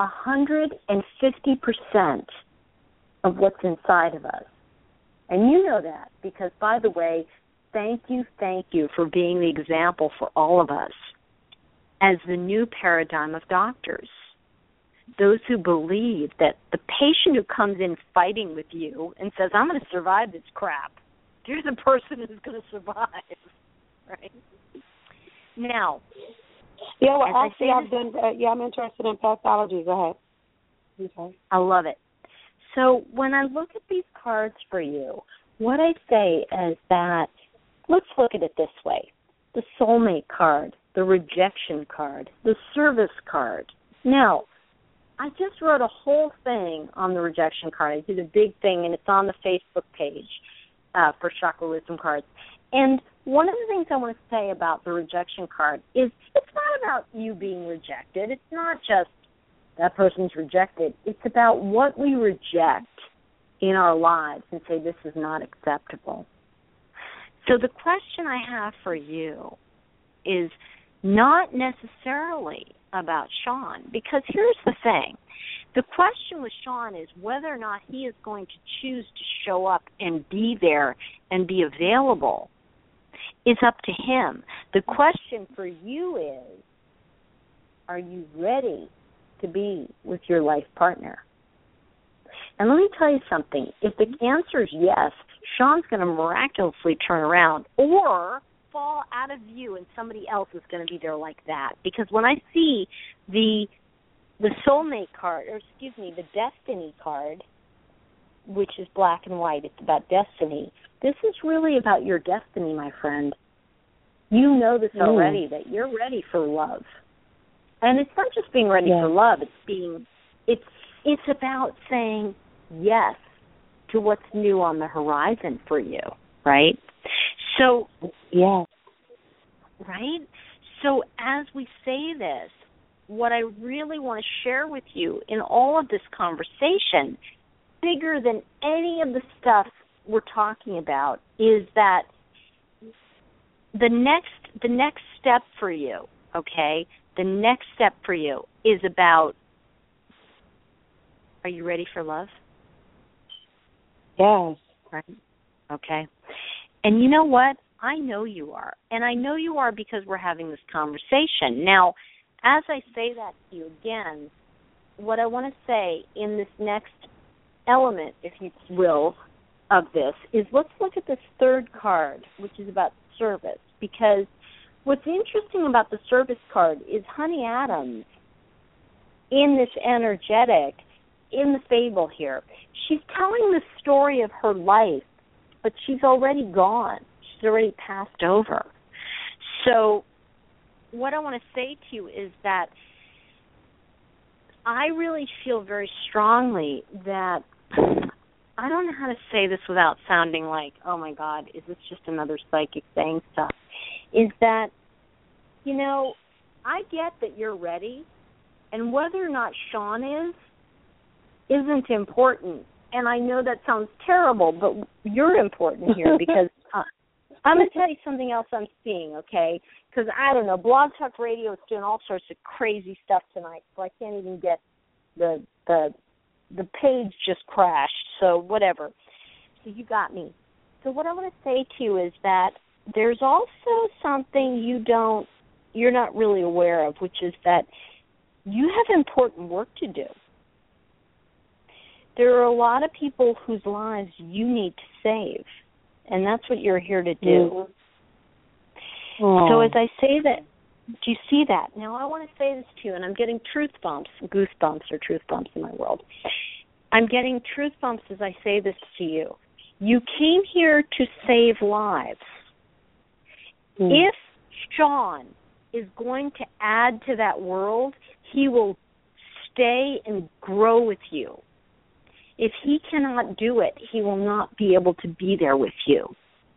150% of what's inside of us. And you know that because, by the way, thank you for being the example for all of us as the new paradigm of doctors. Those who believe that the patient who comes in fighting with you and says, I'm going to survive this crap, you're the person who's going to survive, right? Now, yeah, well, actually, I'm interested in pathology. Go ahead. Okay. I love it. So when I look at these cards for you, what I say is that, let's look at it this way. The soulmate card, the rejection card, the service card. Now, I just wrote a whole thing on the rejection card. I did a big thing, and it's on the Facebook page for Chakra Wisdom Cards. And one of the things I want to say about the rejection card is it's not about you being rejected. It's not just that person's rejected. It's about what we reject in our lives and say this is not acceptable. So the question I have for you is not necessarily about Sean, because here's the thing. The question with Sean is whether or not he is going to choose to show up and be there and be available is up to him. The question for you is, are you ready to be with your life partner? And let me tell you something. If the answer is yes, Sean's going to miraculously turn around or fall out of view and somebody else is going to be there like that. Because when I see the soulmate card, or excuse me, the destiny card, which is black and white, it's about destiny. This is really about your destiny, my friend. You know this already, that you're ready for love. And it's not just being ready for love, it's about saying yes to what's new on the horizon for you, right? So, right? So as we say this, what I really want to share with you in all of this conversation, bigger than any of the stuff we're talking about, is that the next step for you, okay? The next step for you is about, are you ready for love? Yes. Right. Okay. And you know what? I know you are. And I know you are because we're having this conversation. Now, as I say that to you again, what I want to say in this next element, if you will, of this is let's look at this third card, which is about service. Because what's interesting about the service card is Honey Adams, in this energetic, in the fable here, she's telling the story of her life, but she's already gone. She's already passed over. So what I want to say to you is that I really feel very strongly that, I don't know how to say this without sounding like, oh my God, is this just another psychic saying stuff, is that, you know, I get that you're ready, and whether or not Sean isn't important. And I know that sounds terrible, but you're important here because I'm going to tell you something else I'm seeing, okay? Because, I don't know, Blog Talk Radio is doing all sorts of crazy stuff tonight, so I can't even get the page just crashed, so whatever. So you got me. So what I want to say to you is that there's also something you're not really aware of, which is that you have important work to do. There are a lot of people whose lives you need to save, and that's what you're here to do. So as I say that, do you see that? Now I want to say this to you, and I'm getting goosebumps or truth bumps in my world. I'm getting truth bumps as I say this to you. You came here to save lives. If Sean is going to add to that world, he will stay and grow with you. If he cannot do it, he will not be able to be there with you.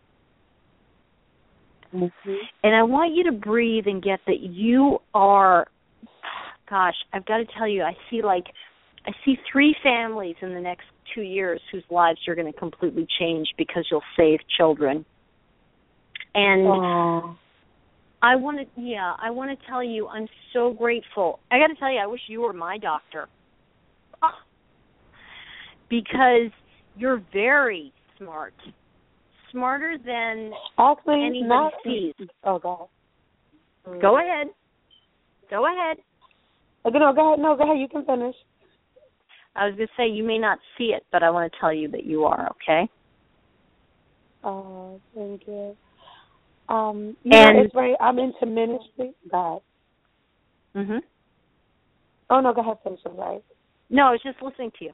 And I want you to breathe and get that you are, gosh, I've got to tell you, I see 3 families in the next 2 years whose lives are going to completely change because you'll save children. And I want to tell you, I'm so grateful. I got to tell you, I wish you were my doctor. Because you're very smart. Smarter than anybody sees. Oh, God. Go ahead. Go ahead. Okay, no, go ahead. No, go ahead. You can finish. I was going to say, you may not see it, but I want to tell you that you are, okay? Oh, thank you. It's right. I'm into ministry. God. Oh, no, go ahead. Finish. I'm sorry. No, I was just listening to you.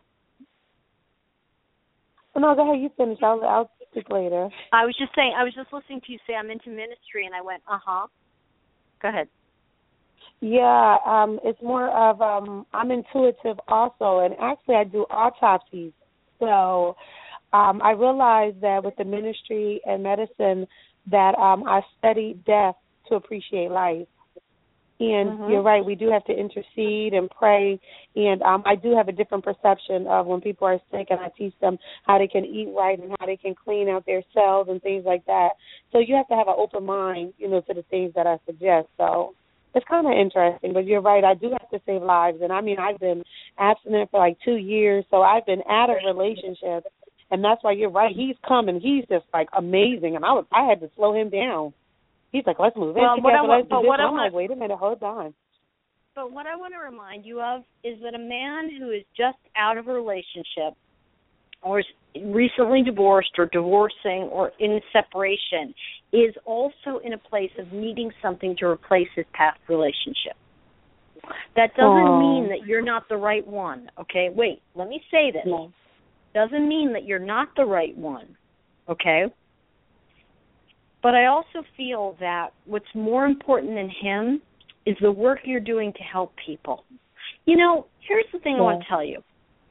Oh, no, go ahead. You finish. I'll speak later. I was just listening to you say I'm into ministry, and I went, Go ahead. Yeah, it's more of, I'm intuitive also, and actually I do autopsies. So I realized that with the ministry and medicine that I study death to appreciate life. And you're right, we do have to intercede and pray. And I do have a different perception of when people are sick, and I teach them how they can eat right and how they can clean out their cells and things like that. So you have to have an open mind, to the things that I suggest. So it's kind of interesting, but you're right, I do have to save lives. And, I've been abstinent for like 2 years, so I've been out of relationships. And that's why you're right. He's coming. He's just, like, amazing. And I had to slow him down. He's like, let's move in together. Let's do this. I'm like, wait a minute, hold on. But what I want to remind you of is that a man who is just out of a relationship or is recently divorced or divorcing or in separation is also in a place of needing something to replace his past relationship. That doesn't mean that you're not the right one, okay? Wait, let me say this. No. Doesn't mean that you're not the right one, okay? But I also feel that what's more important than him is the work you're doing to help people. Here's the thing I want to tell you.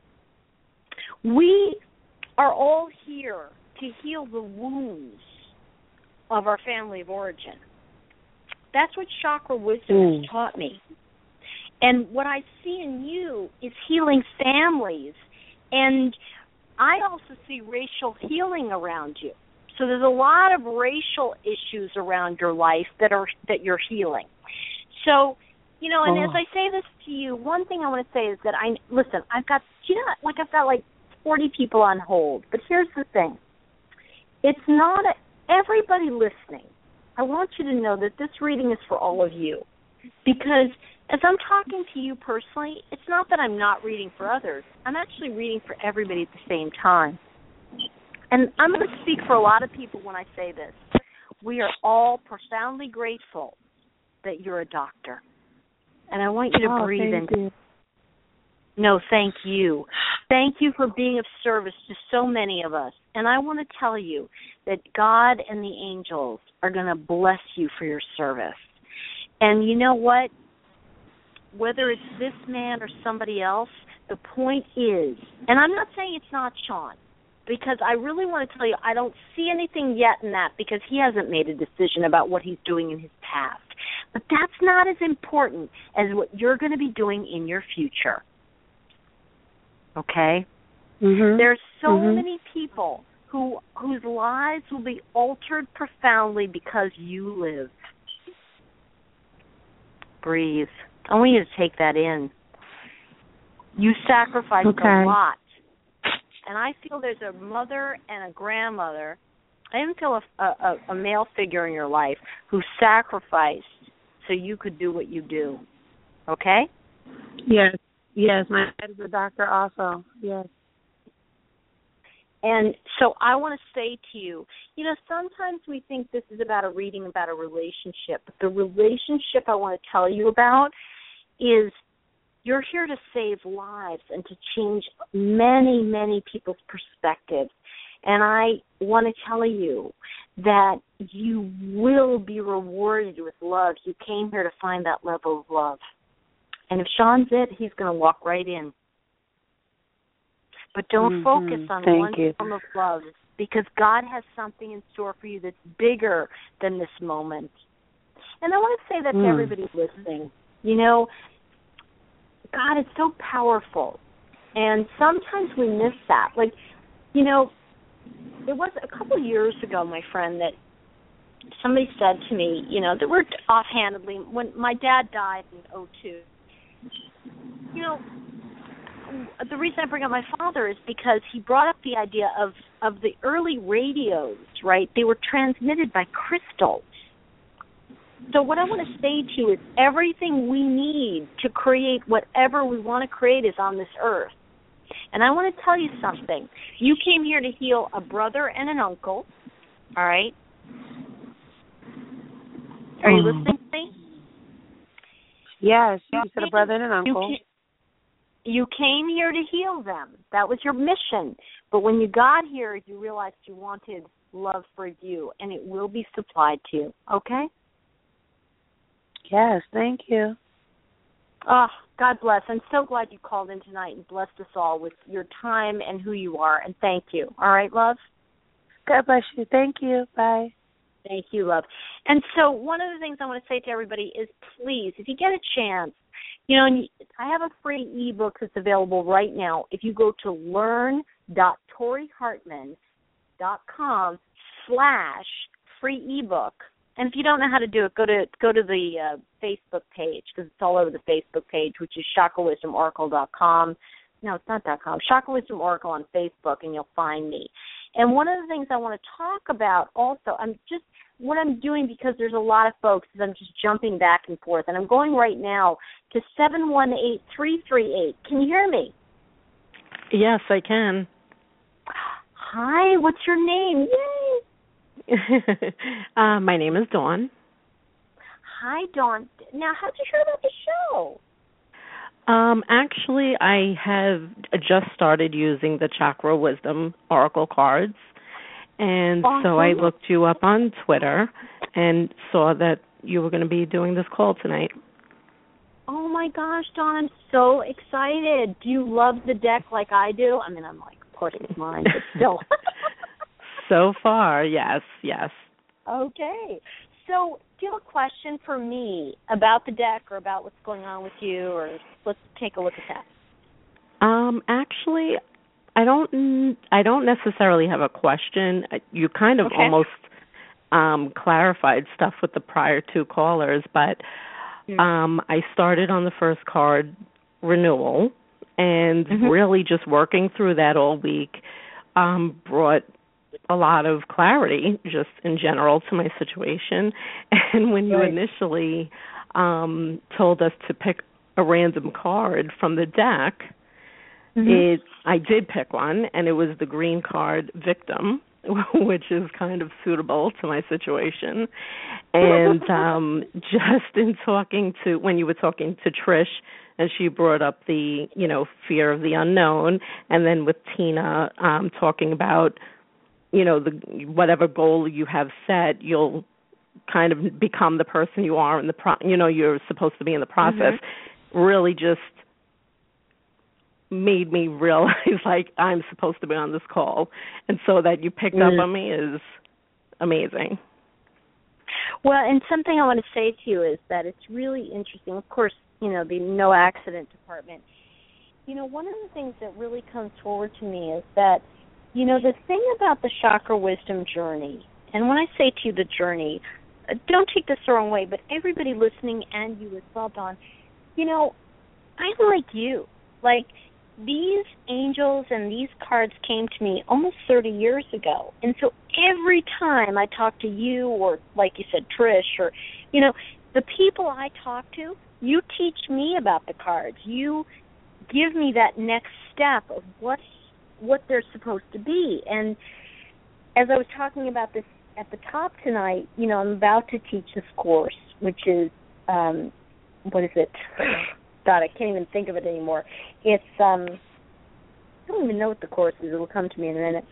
We are all here to heal the wounds of our family of origin. That's what chakra wisdom has taught me. And what I see in you is healing families. And I also see racial healing around you. So there's a lot of racial issues around your life that you're healing. So, and as I say this to you, one thing I want to say is that I've got 40 people on hold. But here's the thing. It's not everybody listening. I want you to know that this reading is for all of you. Because as I'm talking to you personally, it's not that I'm not reading for others. I'm actually reading for everybody at the same time. And I'm going to speak for a lot of people when I say this. We are all profoundly grateful that you're a doctor. And I want you to breathe into it. No, thank you. Thank you for being of service to so many of us. And I want to tell you that God and the angels are going to bless you for your service. And you know what? Whether it's this man or somebody else, the point is, and I'm not saying it's not Sean, because I really want to tell you I don't see anything yet in that because he hasn't made a decision about what he's doing in his past. But that's not as important as what you're going to be doing in your future. Okay? There's so many people whose lives will be altered profoundly because you live. Breathe. I want you to take that in. You sacrificed a lot. And I feel there's a mother and a grandmother. I even feel a male figure in your life who sacrificed so you could do what you do. Okay? Yes, my dad is a doctor also. Yes. And so I want to say to you, sometimes we think this is about a reading about a relationship, but the relationship I want to tell you about is you're here to save lives and to change many, many people's perspectives. And I want to tell you that you will be rewarded with love. You came here to find that level of love. And if Sean's it, he's going to walk right in. But don't focus on one form of love because God has something in store for you that's bigger than this moment. And I want to say that to everybody listening. God is so powerful. And sometimes we miss that. Like, it was a couple of years ago, my friend, that somebody said to me, that we're offhandedly, when my dad died in 2002, the reason I bring up my father is because he brought up the idea of the early radios, right? They were transmitted by crystals. So what I want to say to you is everything we need to create whatever we want to create is on this earth. And I want to tell you something. You came here to heal a brother and an uncle, all right? Are you listening to me? Yes, you said a brother and an uncle. You came here to heal them. That was your mission. But when you got here, you realized you wanted love for you, and it will be supplied to you, okay? Yes, thank you. Oh, God bless. I'm so glad you called in tonight and blessed us all with your time and who you are, and thank you. All right, love? God bless you. Thank you. Bye. Thank you, love. And so one of the things I want to say to everybody is, please, if you get a chance, and I have a free ebook that's available right now. If you go to learn.torihartman.com/free ebook, and if you don't know how to do it, go to the Facebook page, because it's all over the Facebook page, which is chakrawisdomoracle.com. No, it's not .com. Chakra Wisdom Oracle on Facebook, and you'll find me. And one of the things I want to talk about also, what I'm doing, because there's a lot of folks, is I'm just jumping back and forth. And I'm going right now to 718-338. Can you hear me? Yes, I can. Hi, what's your name? Yay! My name is Dawn. Hi, Dawn. Now, how did you hear about the show? Actually, I have just started using the Chakra Wisdom Oracle cards, and so I looked you up on Twitter and saw that you were going to be doing this call tonight. Oh, my gosh, Dawn, I'm so excited. Do you love the deck like I do? I mean, I'm like, of course it's mine, but still. So far, yes. Okay. So do you have a question for me about the deck or about what's going on with you, or let's take a look at that? Actually, I don't necessarily have a question. You kind of almost clarified stuff with the prior two callers, but I started on the first card, renewal, and really just working through that all week brought a lot of clarity just in general to my situation. And when you initially told us to pick a random card from the deck, I did pick one, and it was the green card, Victim, which is kind of suitable to my situation. And just in talking to, when you were talking to Trish, and she brought up the, fear of the unknown, and then with Tina talking about, whatever goal you have set, you'll kind of become the person you are in the you're supposed to be in the process. Really just made me realize like I'm supposed to be on this call, and so that you picked up on me is amazing. Well, and something I want to say to you is that it's really interesting. Of course, the no accident department. One of the things that really comes forward to me is that the thing about the Chakra Wisdom journey, and when I say to you the journey, don't take this the wrong way, but everybody listening and you as well, Dawn, I'm like you. Like, these angels and these cards came to me almost 30 years ago. And so every time I talk to you or, like you said, Trish, or, the people I talk to, you teach me about the cards. You give me that next step of what they're supposed to be. And as I was talking about this at the top tonight, I'm about to teach this course, which is, what is it? God, I can't even think of it anymore. It's, I don't even know what the course is. It'll come to me in a minute.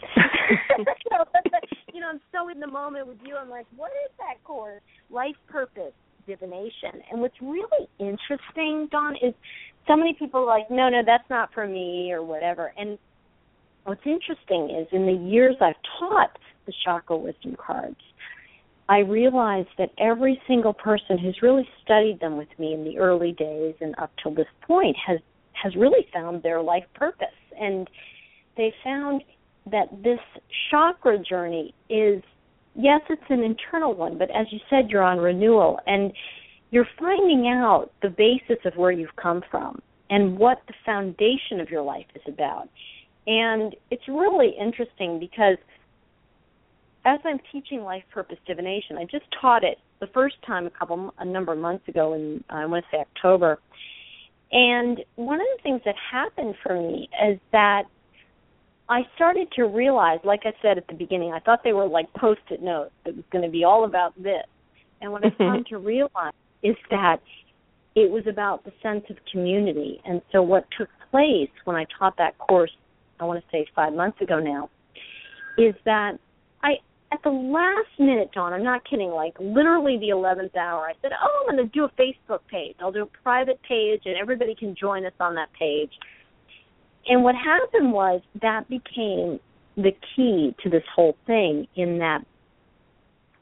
I'm so in the moment with you. I'm like, what is that course? Life Purpose Divination. And what's really interesting, Dawn, is so many people are like, no, that's not for me or whatever. And what's interesting is in the years I've taught the Chakra Wisdom cards, I realized that every single person who's really studied them with me in the early days and up till this point has really found their life purpose. And they found that this chakra journey is, yes, it's an internal one, but as you said, you're on renewal, and you're finding out the basis of where you've come from and what the foundation of your life is about. And it's really interesting because as I'm teaching Life Purpose Divination, I just taught it the first time a number of months ago in, I want to say, October. And one of the things that happened for me is that I started to realize, like I said at the beginning, I thought they were like Post-it notes. It was going to be all about this. And what I've come to realize is that it was about the sense of community. And so what took place when I taught that course, I want to say 5 months ago now, is that at the last minute, Dawn, I'm not kidding, like literally the 11th hour, I said, I'm going to do a Facebook page. I'll do a private page, and everybody can join us on that page. And what happened was that became the key to this whole thing, in that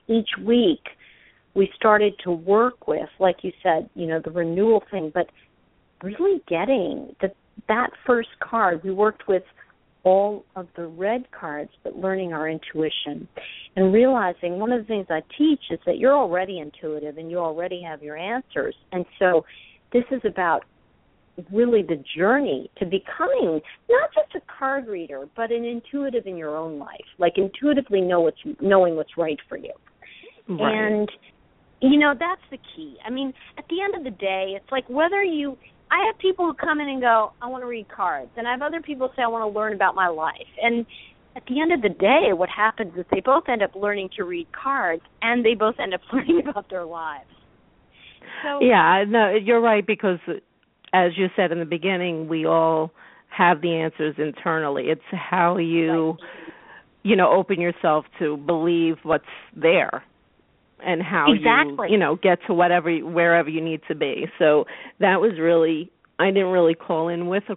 each week we started to work with, like you said, the renewal thing, but really getting that first card. We worked with all of the red cards, but learning our intuition and realizing one of the things I teach is that you're already intuitive and you already have your answers. And so this is about really the journey to becoming not just a card reader, but an intuitive in your own life, like intuitively knowing what's right for you. Right. And, that's the key. I mean, at the end of the day, it's like I have people who come in and go, I want to read cards. And I have other people say, I want to learn about my life. And at the end of the day, what happens is they both end up learning to read cards, and they both end up learning about their lives. So, yeah, no, you're right, because as you said in the beginning, we all have the answers internally. It's how you, open yourself to believe what's there. And how you get to wherever you need to be. So that was really, I didn't really call in with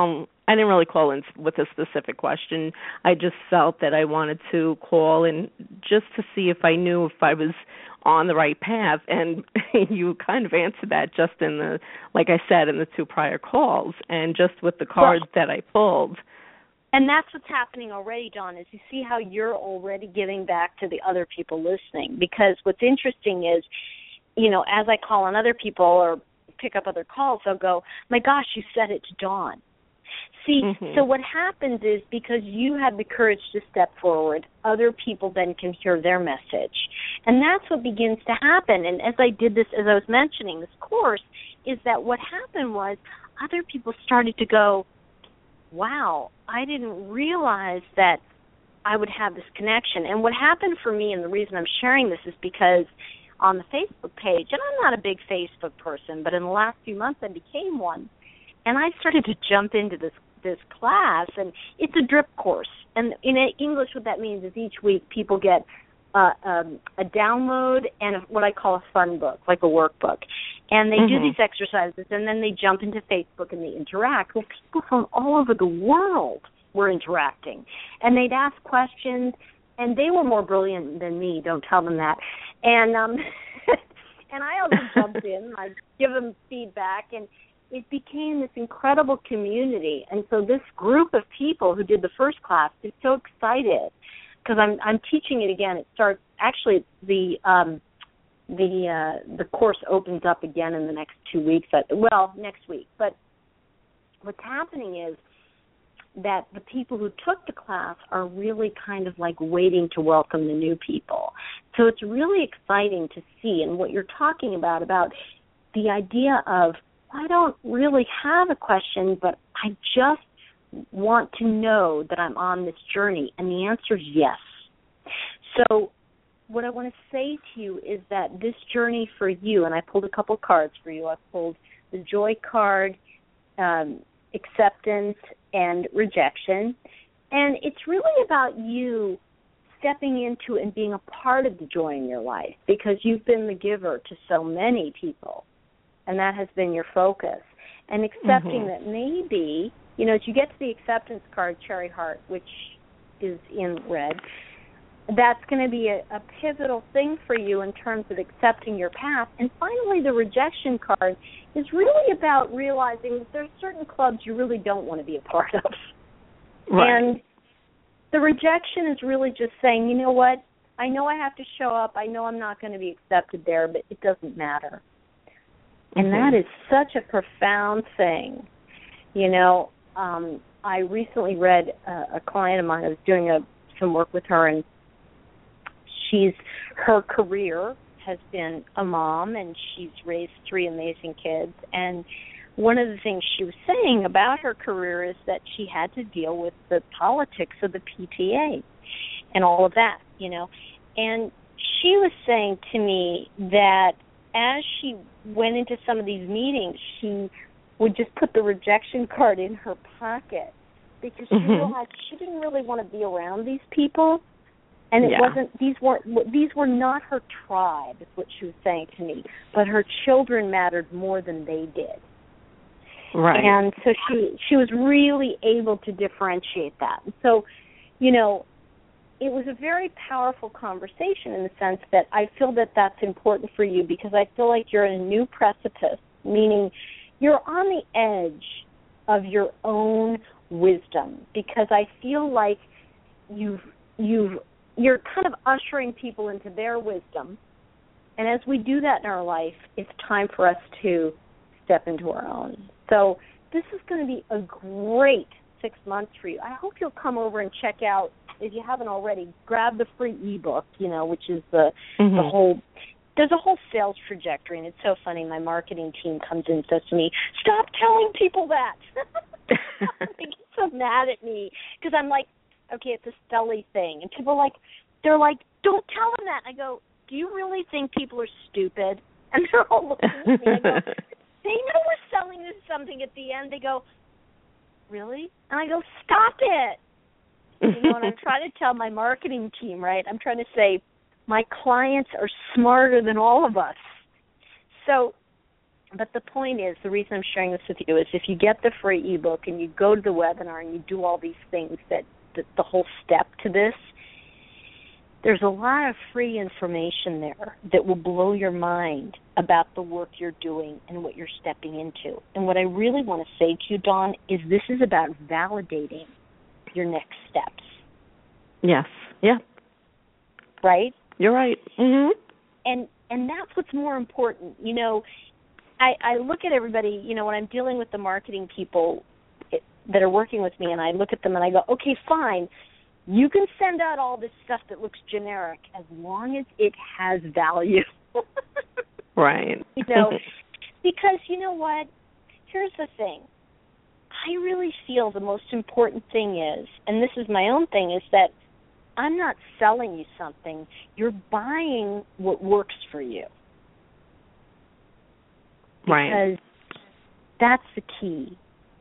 a specific question. I just felt that I wanted to call in just to see if I knew if I was on the right path. And you kind of answered that just like I said, in the two prior calls, and just with the cards that I pulled. And that's what's happening already, Dawn, is you see how you're already giving back to the other people listening. Because what's interesting is, as I call on other people or pick up other calls, they'll go, my gosh, you said it to Dawn. See, so what happens is because you have the courage to step forward, other people then can hear their message. And that's what begins to happen. And as I was mentioning this course, is that what happened was other people started to go, wow, I didn't realize that I would have this connection. And what happened for me, and the reason I'm sharing this is because on the Facebook page, and I'm not a big Facebook person, but in the last few months I became one, and I started to jump into this class, and it's a drip course. And in English what that means is each week people get a download and what I call a fun book, like a workbook. And they do these exercises, and then they jump into Facebook and they interact. Well, people from all over the world were interacting. And they'd ask questions, and they were more brilliant than me, don't tell them that. And and I always jumped in, I'd give them feedback, and it became this incredible community. And so this group of people who did the first class is so excited because I'm teaching it again. It starts, actually, the course opens up again in the next 2 weeks. Next week. But what's happening is that the people who took the class are really kind of like waiting to welcome the new people. So it's really exciting to see. And what you're talking about the idea of, I don't really have a question, but I just want to know that I'm on this journey. And the answer is yes. So what I want to say to you is that this journey for you, and I pulled a couple cards for you. I pulled the joy card, acceptance, and rejection. And it's really about you stepping into and being a part of the joy in your life because you've been the giver to so many people, and that has been your focus. And accepting that maybe, as you get to the acceptance card, Cherry Heart, which is in red, that's going to be a pivotal thing for you in terms of accepting your path. And finally, the rejection card is really about realizing that there's certain clubs you really don't want to be a part of. Right. And the rejection is really just saying, you know what, I know I have to show up. I know I'm not going to be accepted there, but it doesn't matter. And that is such a profound thing. I recently read a client of mine. I was doing some work with her, and her career has been a mom, and she's raised 3 amazing kids. And one of the things she was saying about her career is that she had to deal with the politics of the PTA and all of that, And she was saying to me that as she went into some of these meetings, she would just put the rejection card in her pocket because she realized she didn't really want to be around these people. And it wasn't; these were not her tribe, is what she was saying to me. But her children mattered more than they did. Right. And so she was really able to differentiate that. And so, it was a very powerful conversation in the sense that I feel that that's important for you because I feel like you're in a new precipice, meaning you're on the edge of your own wisdom, because I feel like you're kind of ushering people into their wisdom. And as we do that in our life, it's time for us to step into our own. So this is going to be a great 6 months for you. I hope you'll come over and check out, if you haven't already, grab the free ebook, which is the whole, there's a whole sales trajectory, and it's so funny. My marketing team comes in and says to me, stop telling people that. They get so mad at me because I'm like, okay, it's a Stelly thing. And people they're like, don't tell them that. I go, do you really think people are stupid? And they're all looking at me. I go, they know we're selling this something at the end. They go, really? And I go, stop it. And I'm trying to tell my marketing team, right? I'm trying to say my clients are smarter than all of us. So, but the point is, the reason I'm sharing this with you is if you get the free ebook and you go to the webinar and you do all these things that the whole step to this, there's a lot of free information there that will blow your mind about the work you're doing and what you're stepping into. And what I really want to say to you, Dawn, is this is about validating your next steps. Yes. Yeah. Right? You're right. Mm-hmm. And that's what's more important. I look at everybody, when I'm dealing with the marketing people that are working with me, and I look at them and I go, okay, fine. You can send out all this stuff that looks generic as long as it has value. Right. Because you know what? Here's the thing. I really feel the most important thing is, and this is my own thing, is that I'm not selling you something. You're buying what works for you. Right. Because that's the key.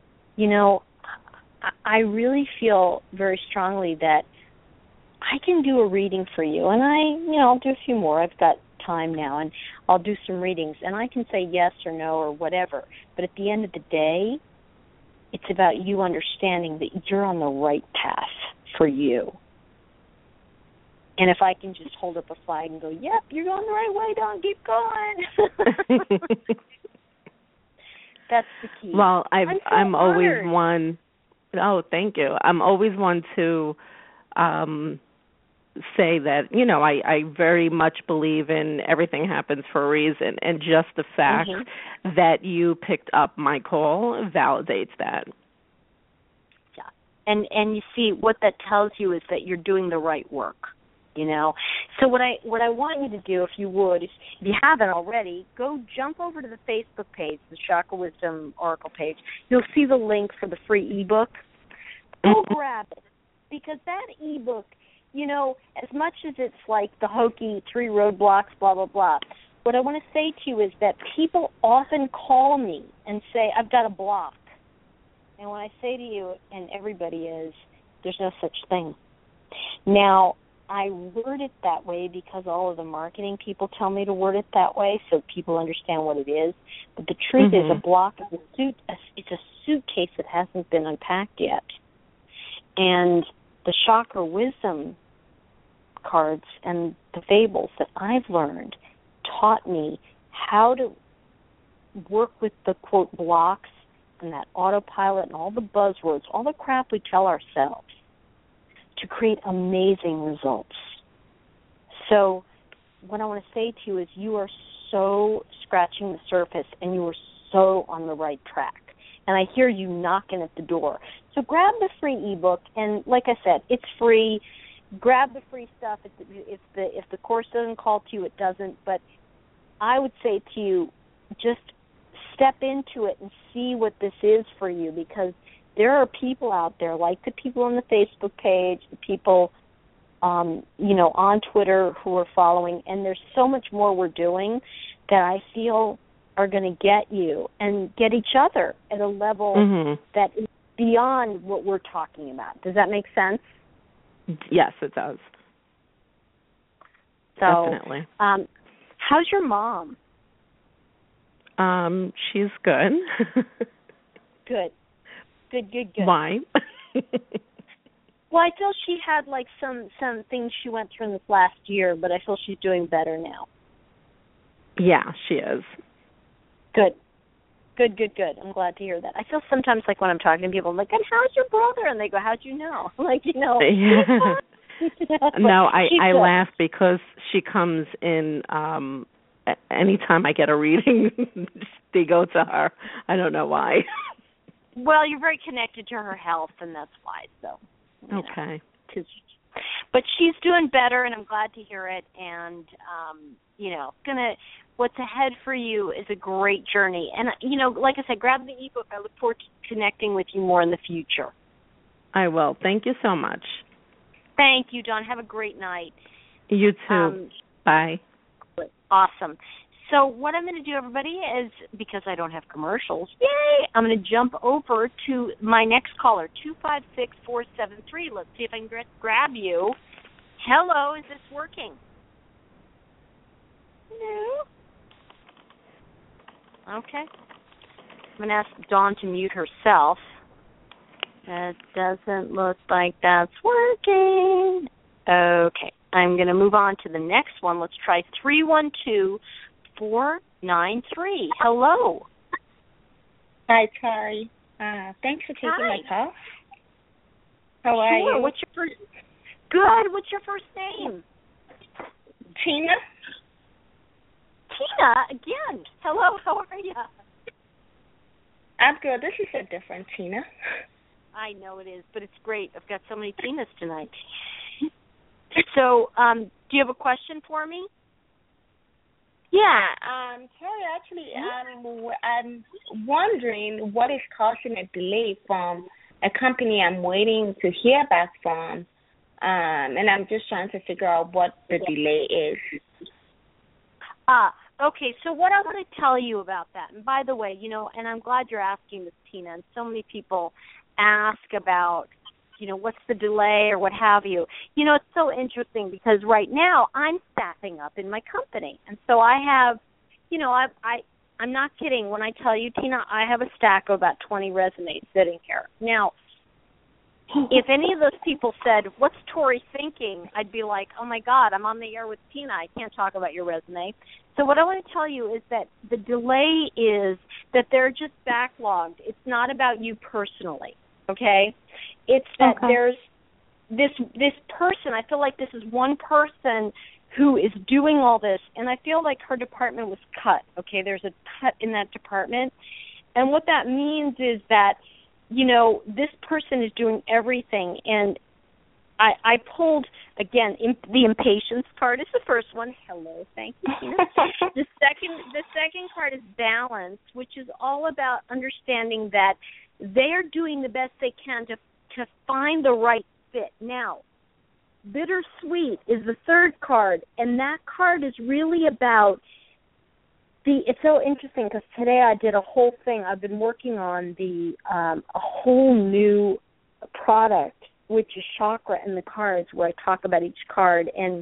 I really feel very strongly that I can do a reading for you, and I'll do a few more. I've got time now, and I'll do some readings, and I can say yes or no or whatever. But at the end of the day, it's about you understanding that you're on the right path for you. And if I can just hold up a flag and go, yep, you're going the right way, Dawn, keep going. That's the key. Well, I'm always one. Oh, thank you. I'm always one to say that, I very much believe in everything happens for a reason, and just the fact that you picked up my call validates that. Yeah. And you see, what that tells you is that you're doing the right work. So what I want you to do, if you would, if you haven't already, go jump over to the Facebook page, the Chakra Wisdom Oracle page. You'll see the link for the free ebook. Go grab it, because that ebook, as much as it's like the hokey 3 roadblocks, blah, blah, blah, what I want to say to you is that people often call me and say, I've got a block. And what I say to you and everybody is, there's no such thing. Now, I word it that way because all of the marketing people tell me to word it that way so people understand what it is. But the truth is, a block is it's a suitcase that hasn't been unpacked yet. And the Chakra Wisdom cards and the fables that I've learned taught me how to work with the, quote, blocks and that autopilot and all the buzzwords, all the crap we tell ourselves, to create amazing results. So what I want to say to you is you are so scratching the surface and you are so on the right track. And I hear you knocking at the door. So grab the free ebook, and like I said, it's free. Grab the free stuff. If the course doesn't call to you, it doesn't. But I would say to you, just step into it and see what this is for you, because there are people out there, like the people on the Facebook page, the people, on Twitter who are following, and there's so much more we're doing that I feel are going to get you and get each other at a level that is beyond what we're talking about. Does that make sense? Yes, it does. So, definitely. How's your mom? She's good. Good. Why? Well, I feel she had like some things she went through in this last year, but I feel she's doing better now. Yeah, she is. Good. I'm glad to hear that. I feel sometimes like when I'm talking to people, I'm like, and how's your brother? And they go, how'd you know? I'm like, No, I laugh because she comes in anytime I get a reading, they go to her. I don't know why. Well, you're very connected to her health, and that's why. So. Okay. But she's doing better, and I'm glad to hear it. And what's ahead for you is a great journey. And like I said, grab the ebook. I look forward to connecting with you more in the future. I will. Thank you so much. Thank you, Dawn. Have a great night. You too. Bye. Awesome. So what I'm going to do, everybody, is, because I don't have commercials, yay, I'm going to jump over to my next caller, 256-473. Let's see if I can grab you. Hello, is this working? No. Okay. I'm going to ask Dawn to mute herself. That doesn't look like that's working. Okay. I'm going to move on to the next one. Let's try 312-493. Hello. Hi, Terry. Thanks for taking my call. How are you? What's your first? Good. What's your first name? Tina. Tina again. Hello. How are you? I'm good. This is a different Tina. I know it is, but it's great. I've got so many Tinas tonight. So, do you have a question for me? Yeah, Terry, actually, I'm wondering what is causing a delay from a company I'm waiting to hear back from, and I'm just trying to figure out what the delay is. Okay, so what I want to tell you about that, and by the way, and I'm glad you're asking this, Tina, and so many people ask about, what's the delay or what have you. It's so interesting because right now I'm staffing up in my company. And so I have, I'm not kidding when I tell you, Tina, I have a stack of about 20 resumes sitting here. Now, if any of those people said, what's Tori thinking? I'd be like, oh, my God, I'm on the air with Tina. I can't talk about your resume. So what I want to tell you is that the delay is that they're just backlogged. It's not about you personally. Okay, it's that there's this person. I feel like this is one person who is doing all this, and I feel like her department was cut. Okay, there's a cut in that department, and what that means is that this person is doing everything. And I pulled again the impatience card is the first one. Hello, thank you, Tina. The second card is balance, which is all about understanding that they are doing the best they can to find the right fit. Now, bittersweet is the third card, and that card is really about it's so interesting because today I did a whole thing. I've been working on a whole new product, which is chakra and the cards, where I talk about each card. And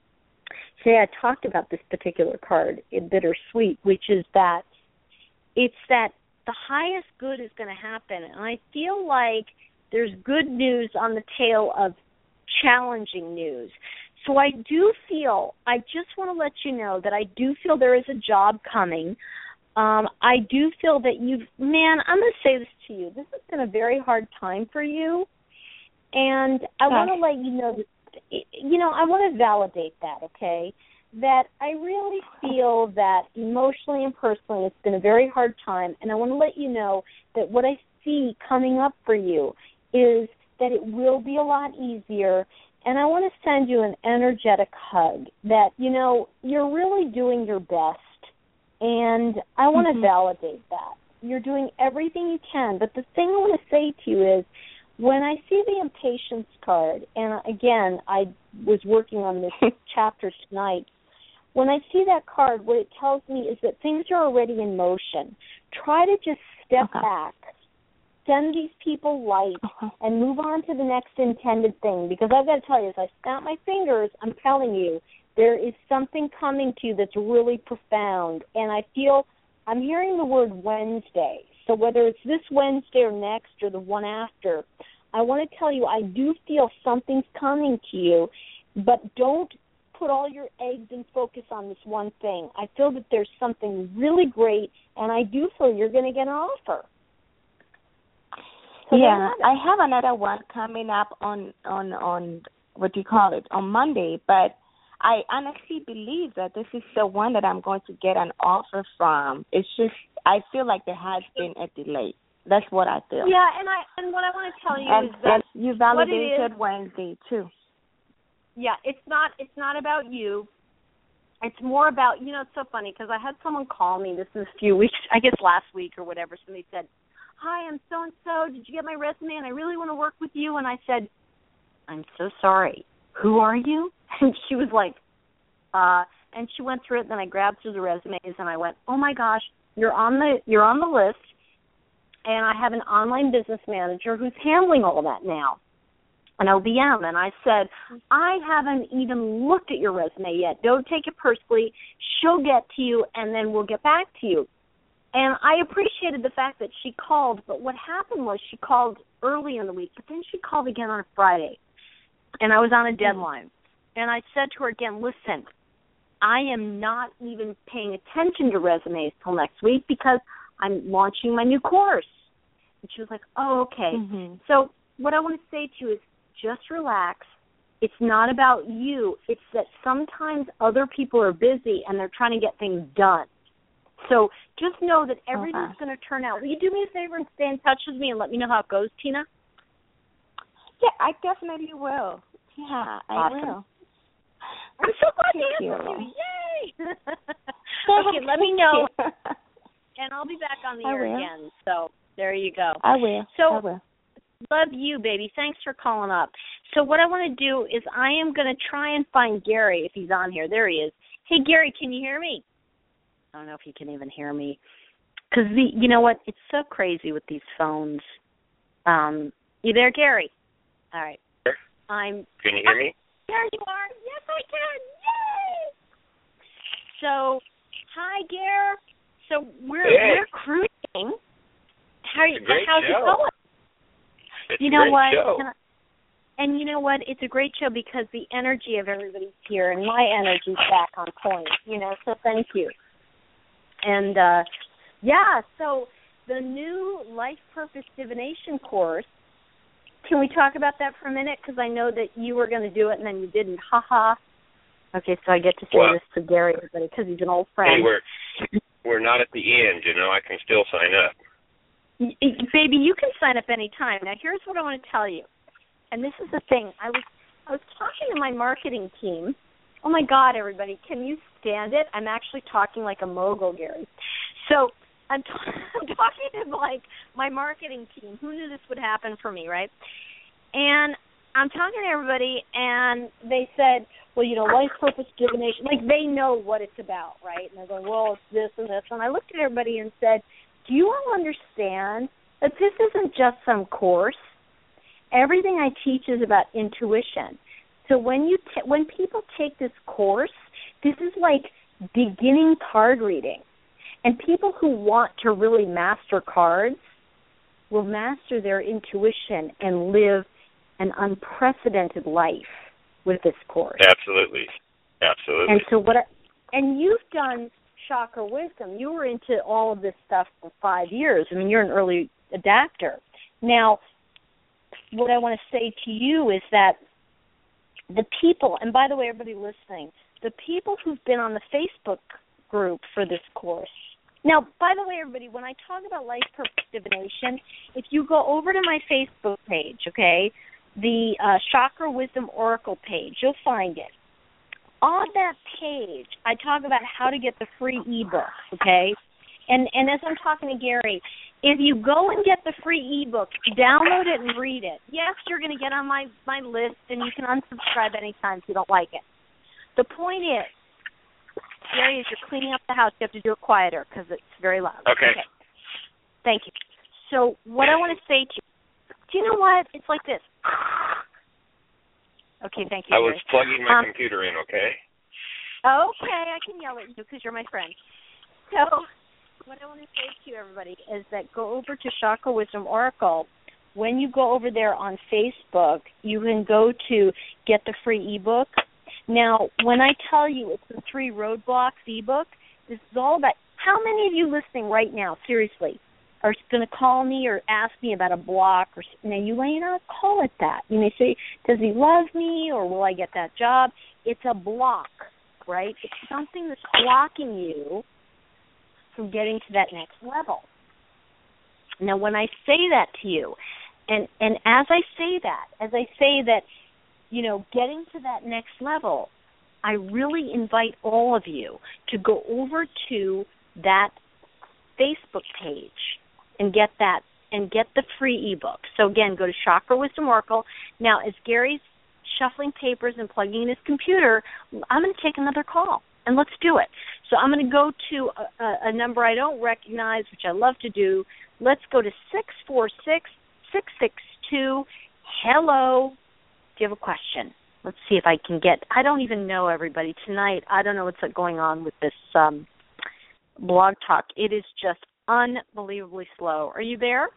today I talked about this particular card in bittersweet, which is that it's that the highest good is going to happen. And I feel like there's good news on the tail of challenging news. So I just want to let you know that I do feel there is a job coming. I do feel that I'm going to say this to you. This has been a very hard time for you. And I want to let you know that, I want to validate that, okay? That I really feel that emotionally and personally it's been a very hard time, and I want to let you know that what I see coming up for you is that it will be a lot easier, and I want to send you an energetic hug that, you're really doing your best, and I want to validate that. You're doing everything you can, but the thing I want to say to you is when I see the impatience card, and again, I was working on this chapter tonight, when I see that card, what it tells me is that things are already in motion. Try to just step back, send these people light, and move on to the next intended thing. Because I've got to tell you, as I snap my fingers, I'm telling you, there is something coming to you that's really profound. And I'm hearing the word Wednesday. So whether it's this Wednesday or next or the one after, I want to tell you, I do feel something's coming to you, but don't put all your eggs and focus on this one thing. I feel that there's something really great, and I do feel you're going to get an offer. So yeah, I have another one coming up on what do you call it, on Monday, but I honestly believe that this is the one that I'm going to get an offer from. It's just I feel like there has been a delay. That's what I feel. Yeah, and what I want to tell you is that you validated Wednesday too. Yeah, it's not about you. It's more about, it's so funny because I had someone call me, this is a few weeks, I guess last week or whatever. Somebody said, "Hi, I'm so-and-so. Did you get my resume? And I really want to work with you." And I said, "I'm so sorry. Who are you?" And she was like, and she went through it, and then I grabbed through the resumes, and I went, "Oh, my gosh, you're on the list, and I have an online business manager who's handling all that now, an OBM." And I said, "I haven't even looked at your resume yet. Don't take it personally. She'll get to you, and then we'll get back to you." And I appreciated the fact that she called, but what happened was she called early in the week, but then she called again on a Friday, and I was on a deadline. And I said to her again, "Listen, I am not even paying attention to resumes till next week because I'm launching my new course." And she was like, "Oh, okay." Mm-hmm. So what I want to say to you is just relax. It's not about you. It's that sometimes other people are busy and they're trying to get things done. So just know that everything's going to turn out. Will you do me a favor and stay in touch with me and let me know how it goes, Tina? Yeah, I definitely will. Yeah, awesome. I will. I'm so glad to hear from you. Yay! Okay, let me know. And I'll be back on the air again. So there you go. I will. I will. Love you, baby. Thanks for calling up. So what I want to do is I am going to try and find Gary if he's on here. There he is. Hey, Gary, can you hear me? I don't know if he can even hear me. Because, you know what? It's so crazy with these phones. You there, Gary? All right. Can you hear me? There you are. Yes, I can. Yay! So, hi, Gare. So we're cruising. How's it going? It's you know a great what? show. And you know what? It's a great show because the energy of everybody's here, and my energy's back on point. So thank you. And so the new Life Purpose Divination course. Can we talk about that for a minute? Because I know that you were going to do it and then you didn't. Ha ha. Okay, so I get to say this to Gary, because he's an old friend. Hey, we're not at the end. I can still sign up. Baby, you can sign up any time. Now, here's what I want to tell you. And this is the thing. I was talking to my marketing team. Oh, my God, everybody. Can you stand it? I'm actually talking like a mogul, Gary. So I'm talking to, my marketing team. Who knew this would happen for me, right? And I'm talking to everybody, and they said, well, Life Purpose Divination, they know what it's about, right? And they're going, well, it's this and this. And I looked at everybody and said, do you all understand that this isn't just some course? Everything I teach is about intuition. So when people take this course, this is like beginning card reading. And people who want to really master cards will master their intuition and live an unprecedented life with this course. Absolutely. And so and you've done Chakra Wisdom. You were into all of this stuff for 5 years. I mean, you're an early adapter. Now, what I want to say to you is that the people, and by the way, everybody listening, the people who've been on the Facebook group for this course. Now, by the way, everybody, when I talk about Life Purpose Divination, if you go over to my Facebook page, okay, the Chakra Wisdom Oracle page, you'll find it. On that page, I talk about how to get the free ebook, okay? And as I'm talking to Gary, if you go and get the free ebook, download it and read it. Yes, you're going to get on my list, and you can unsubscribe anytime if you don't like it. The point is, Gary, as you're cleaning up the house, you have to do it quieter because it's very loud. Okay. Thank you. So what I want to say to you, do you know what? It's like this. Okay, thank you. I was plugging my computer in, okay? Okay, I can yell at you because you're my friend. So what I want to say to you, everybody, is that go over to Chakra Wisdom Oracle, when you go over there on Facebook, you can go to get the free ebook. Now, when I tell you it's the 3 Roadblocks ebook, this is all about how many of you listening right now, seriously, are going to call me or ask me about a block? Or now, you may not call it that. You may say, does he love me or will I get that job? It's a block, right? It's something that's blocking you from getting to that next level. Now, when I say that to you, and as I say that, you know, getting to that next level, I really invite all of you to go over to that Facebook page and get that and get the free ebook. So again, go to Chakra Wisdom Oracle. Now, as Gary's shuffling papers and plugging in his computer, I'm going to take another call, and let's do it. So I'm going to go to a number I don't recognize, which I love to do. Let's go to 646-662. Hello. Do you have a question? Let's see if I can get, I don't even know everybody tonight. I don't know what's going on with this blog talk. It is just unbelievably slow. Are you there?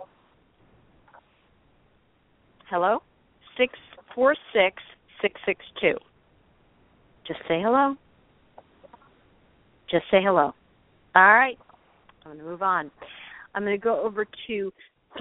Hello? 646-662. Just say hello. Just say hello. All right. I'm going to move on. I'm going to go over to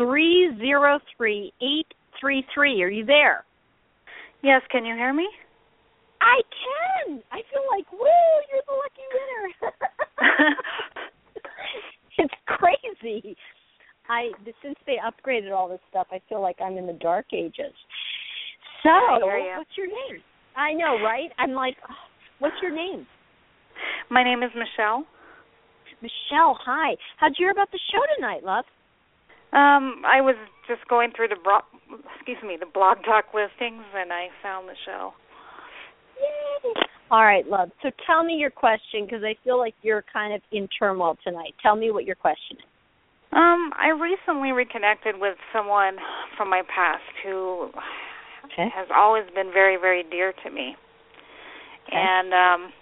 303-833. Are you there? Yes, can you hear me? I can. I feel like, woo, you're the lucky winner. It's crazy. Since they upgraded all this stuff, I feel like I'm in the dark ages. So, what's your name? I know, right? I'm like, oh, what's your name? My name is Michelle. Michelle, hi. How'd you hear about the show tonight, love? I was just going through the Blog Talk listings, and I found the show. Yay. All right, love. So tell me your question, because I feel like you're kind of in turmoil tonight. Tell me what your question is. I recently reconnected with someone from my past who has always been very, very dear to me. Okay. And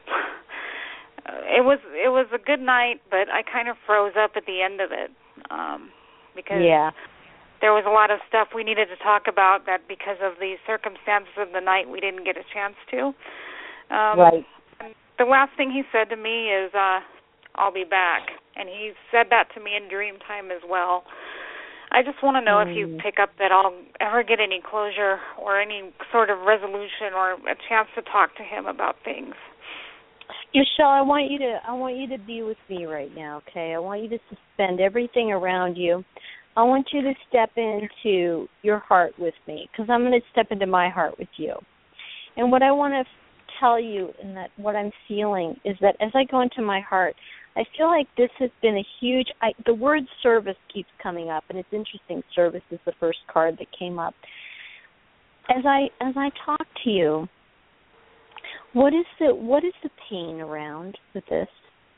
it was a good night, but I kind of froze up at the end of it. Because there was a lot of stuff we needed to talk about that because of the circumstances of the night we didn't get a chance to. Right. The last thing he said to me is, I'll be back. And he said that to me in dream time as well. I just want to know if you pick up that I'll ever get any closure or any sort of resolution or a chance to talk to him about things. Michelle, I want you to be with me right now, okay? I want you to suspend everything around you. I want you to step into your heart with me, because I'm going to step into my heart with you. And what I want to tell you, and that what I'm feeling, is that as I go into my heart, I feel like this has been a huge. The word service keeps coming up, and it's interesting. Service is the first card that came up. As I talk to you, what is the pain around with this?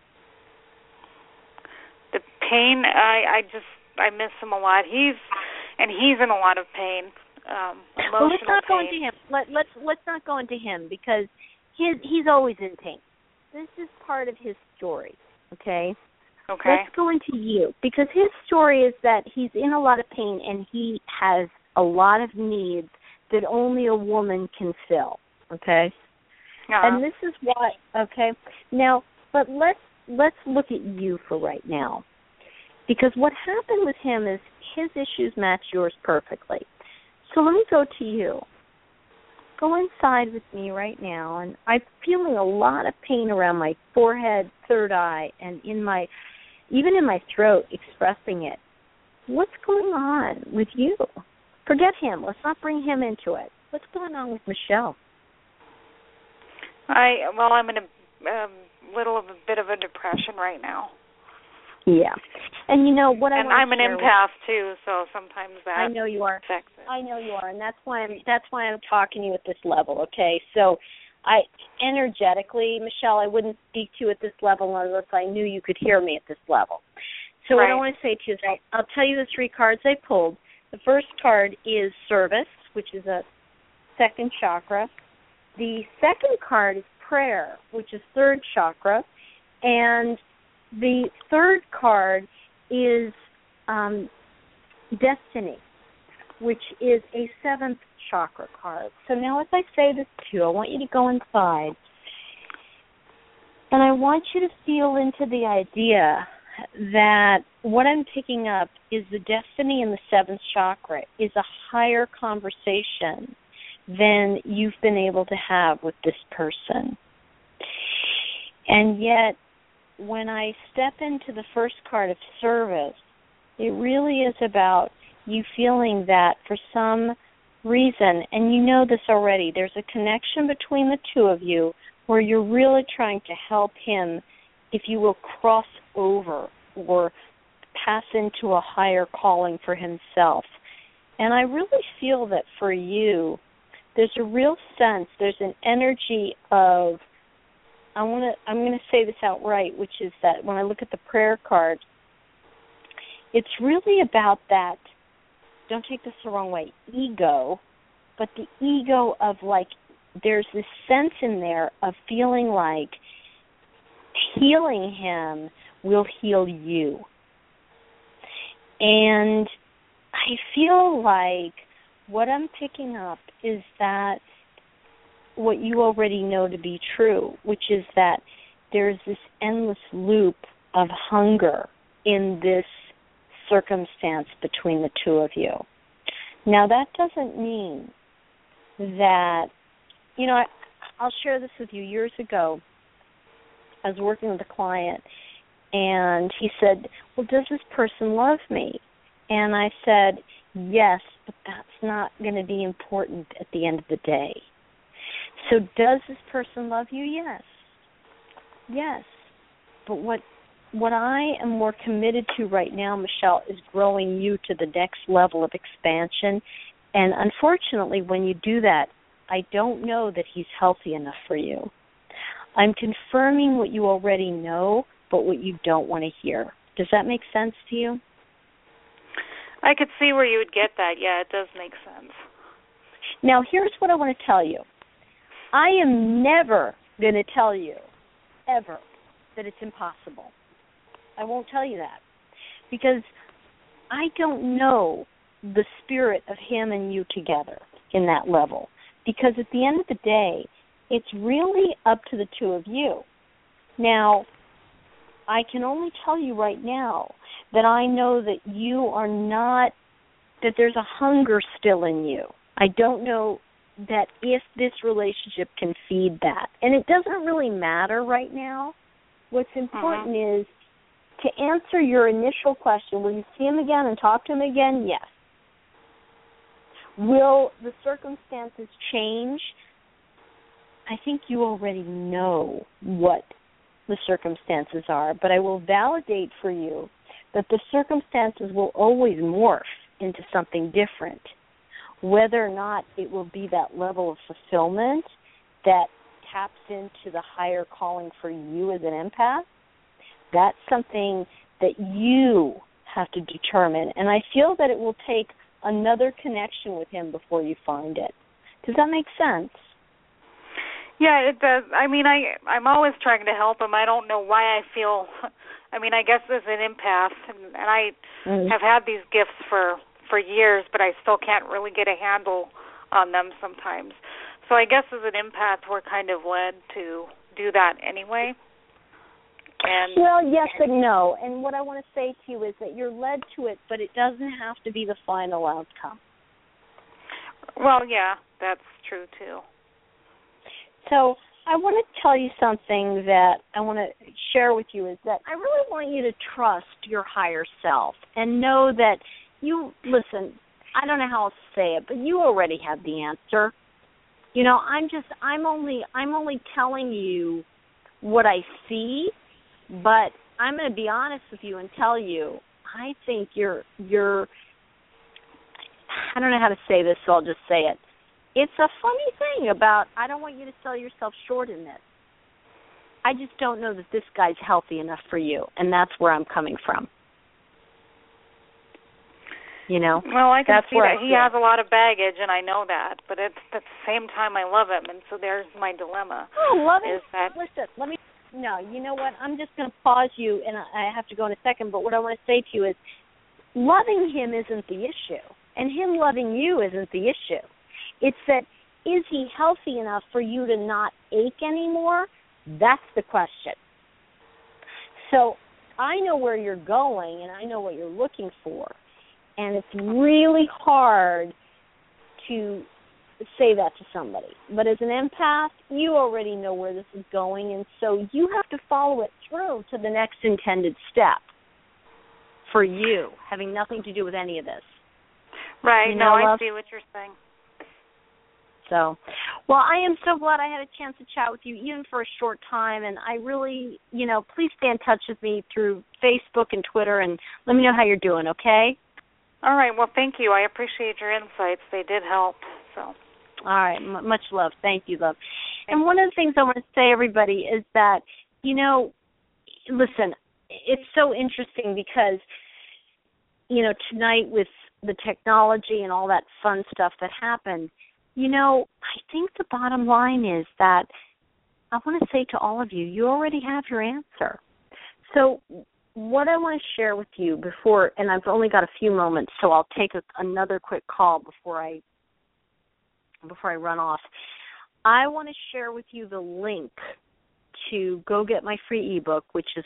The pain, I miss him a lot. He's in a lot of pain. Emotional let's not pain. go into him. Let's not go into him, because he's always in pain. This is part of his story. Okay? Okay. Let's go into you, because his story is that he's in a lot of pain and he has a lot of needs that only a woman can fill. Okay? And this is why. Okay. Now, but let's look at you for right now, because what happened with him is his issues match yours perfectly. So let me go to you. Go inside with me right now, and I'm feeling a lot of pain around my forehead, third eye, and even in my throat, expressing it. What's going on with you? Forget him. Let's not bring him into it. What's going on with Michelle? I'm in a bit of a depression right now. Yeah. And you know what I'm an empath too, so sometimes that I know you are. Affects it. I know you are, and that's why I'm talking to you at this level, okay? So energetically, Michelle, I wouldn't speak to you at this level unless I knew you could hear me at this level. So what I want to say to you is I'll tell you the 3 cards I pulled. The first card is service, which is a second chakra. The second card is prayer, which is third chakra. And the third card is destiny. which is a 7th chakra card. So now as I say this to you, I want you to go inside, and I want you to feel into the idea that what I'm picking up is the destiny in the 7th chakra is a higher conversation than you've been able to have with this person. And yet, when I step into the first card of service, it really is about you feeling that for some reason, and you know this already, there's a connection between the two of you where you're really trying to help him, if you will, cross over or pass into a higher calling for himself. And I really feel that for you, there's a real sense, there's an energy of, I'm going to say this outright, which is that when I look at the prayer card, it's really about that, don't take this the wrong way, ego, but the ego of like, there's this sense in there of feeling like healing him will heal you. And I feel like what I'm picking up is that what you already know to be true, which is that there's this endless loop of hunger in this circumstance between the two of you. Now, that doesn't mean that, you know, I'll share this with you. Years ago, I was working with a client, and he said, well, does this person love me? And I said, yes, but that's not going to be important at the end of the day. So does this person love you? Yes. Yes. But what I am more committed to right now, Michelle, is growing you to the next level of expansion. And unfortunately, when you do that, I don't know that he's healthy enough for you. I'm confirming what you already know, but what you don't want to hear. Does that make sense to you? I could see where you would get that. Yeah, it does make sense. Now, here's what I want to tell you. I am never going to tell you, ever, that it's impossible. I won't tell you that because I don't know the spirit of him and you together in that level. Because at the end of the day, it's really up to the two of you. Now, I can only tell you right now that I know that you are not, that there's a hunger still in you. I don't know that if this relationship can feed that. And it doesn't really matter right now. What's important is to answer your initial question, will you see him again and talk to him again? Yes. Will the circumstances change? I think you already know what the circumstances are, but I will validate for you that the circumstances will always morph into something different. Whether or not it will be that level of fulfillment that taps into the higher calling for you as an empath, that's something that you have to determine. And I feel that it will take another connection with him before you find it. Does that make sense? Yeah, it does. I mean, I'm always trying to help him. I don't know why I feel, I mean, I guess as an empath, and I have had these gifts for years, but I still can't really get a handle on them sometimes. So I guess as an empath, we're kind of led to do that anyway. And well, yes and no. And what I want to say to you is that you're led to it, but it doesn't have to be the final outcome. Well, yeah, that's true too. So I want to tell you something that I want to share with you is that I really want you to trust your higher self and know that you, listen, I don't know how else to say it, but you already have the answer. You know, I'm only telling you what I see, but I'm going to be honest with you and tell you, I think you're I don't know how to say this, so I'll just say it. It's a funny thing about, I don't want you to sell yourself short in this. I just don't know that this guy's healthy enough for you, and that's where I'm coming from. You know? Well, I can see that. He has a lot of baggage, and I know that. But at the same time, I love him, and so there's my dilemma. Oh, love him. Listen, no, you know what? I'm just going to pause you, and I have to go in a second, but what I want to say to you is loving him isn't the issue. And him loving you isn't the issue. It's that, is he healthy enough for you to not ache anymore? That's the question. So I know where you're going, and I know what you're looking for. And it's really hard to say that to somebody. But as an empath, you already know where this is going, and so you have to follow it through to the next intended step for you, having nothing to do with any of this. Right. You know, I see what you're saying. So, well, I am so glad I had a chance to chat with you, even for a short time, and I really, please stay in touch with me through Facebook and Twitter, and let me know how you're doing, okay? All right. Well, thank you. I appreciate your insights. They did help. So. All right. Much love. Thank you, love. And one of the things I want to say, everybody, is that, listen, it's so interesting because, tonight with the technology and all that fun stuff that happened, I think the bottom line is that I want to say to all of you, you already have your answer. So what I want to share with you before, and I've only got a few moments, so I'll take another quick call before I run off. I want to share with you the link to go get my free ebook, which is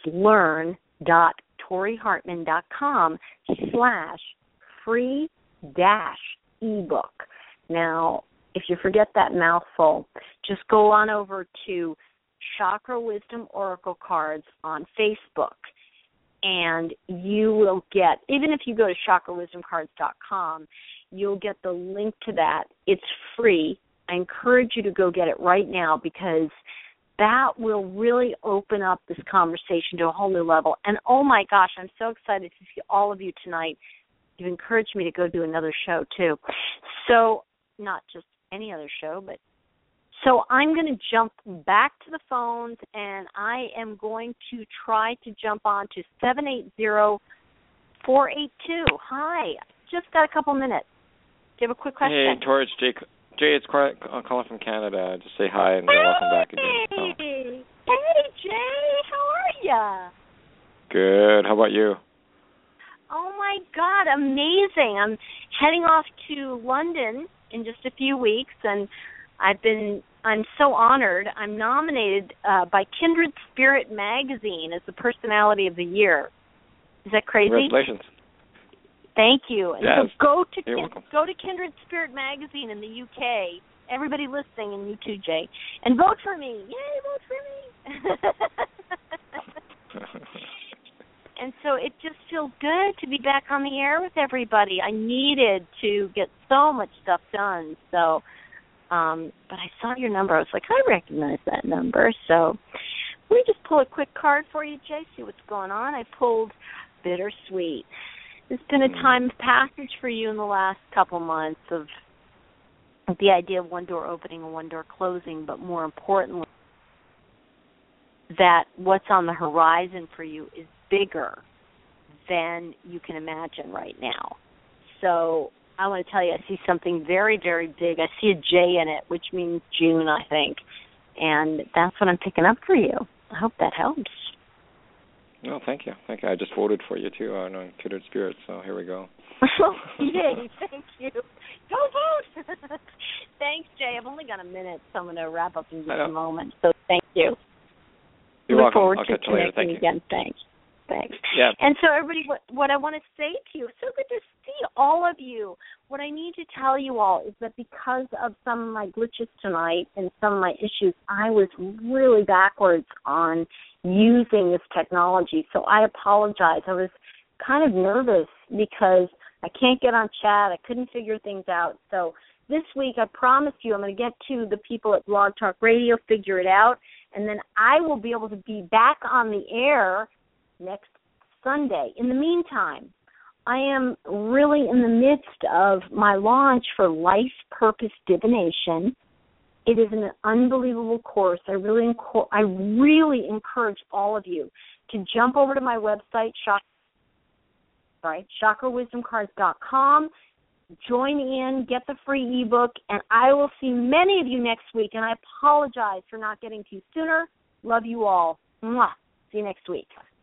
learn.torihartman.com/free-ebook. Now, if you forget that mouthful, just go on over to Chakra Wisdom Oracle Cards on Facebook, and you will get, even if you go to chakrawisdomcards.com, you'll get the link to that. It's free. I encourage you to go get it right now because that will really open up this conversation to a whole new level. And, oh, my gosh, I'm so excited to see all of you tonight. You've encouraged me to go do another show, too. So not just any other show, but so I'm going to jump back to the phones, and I am going to try to jump on to 780-482. Hi. Just got a couple minutes. Do you have a quick question? Hey, Tori, it's Jay. Jay, it's calling from Canada. Just say hi and welcome back again. Hey, Jay. How are ya? Good. How about you? Oh, my God. Amazing. I'm heading off to London in just a few weeks, and I'm so honored. I'm nominated by Kindred Spirit Magazine as the Personality of the Year. Is that crazy? Congratulations. Thank you. And yes. so go to Kindred Spirit Magazine in the UK. Everybody listening, and you too, Jay. And vote for me. Yay, vote for me. And so it just feels good to be back on the air with everybody. I needed to get so much stuff done. So, but I saw your number. I was like, I recognize that number. So let me just pull a quick card for you, Jay, see what's going on. I pulled Bittersweet. It's been a time of passage for you in the last couple months of the idea of one door opening and one door closing, but more importantly, that what's on the horizon for you is bigger than you can imagine right now. So I want to tell you, I see something very, very big. I see a J in it, which means June, I think. And that's what I'm picking up for you. I hope that helps. No, thank you. Thank you. I just voted for you, too, on Kindred Spirit, so here we go. Yay, thank you. Go vote! Thanks, Jay. I've only got a minute, so I'm going to wrap up in just a moment. So thank you. You're welcome. Forward I'll catch you later. Thank you. Again. Thanks. Yeah. And so, everybody, what I want to say to you, so good to see all of you. What I need to tell you all is that because of some of my glitches tonight and some of my issues, I was really backwards on using this technology. So I apologize. I was kind of nervous because I can't get on chat. I couldn't figure things out. So this week, I promise you, I'm going to get to the people at Blog Talk Radio, figure it out, and then I will be able to be back on the air next Sunday. In the meantime, I am really in the midst of my launch for Life Purpose Divination. It is an unbelievable course. I really encourage all of you to jump over to my website, chakrawisdomcards.com, join in, get the free ebook, and I will see many of you next week. And I apologize for not getting to you sooner. Love you all. Mwah. See you next week.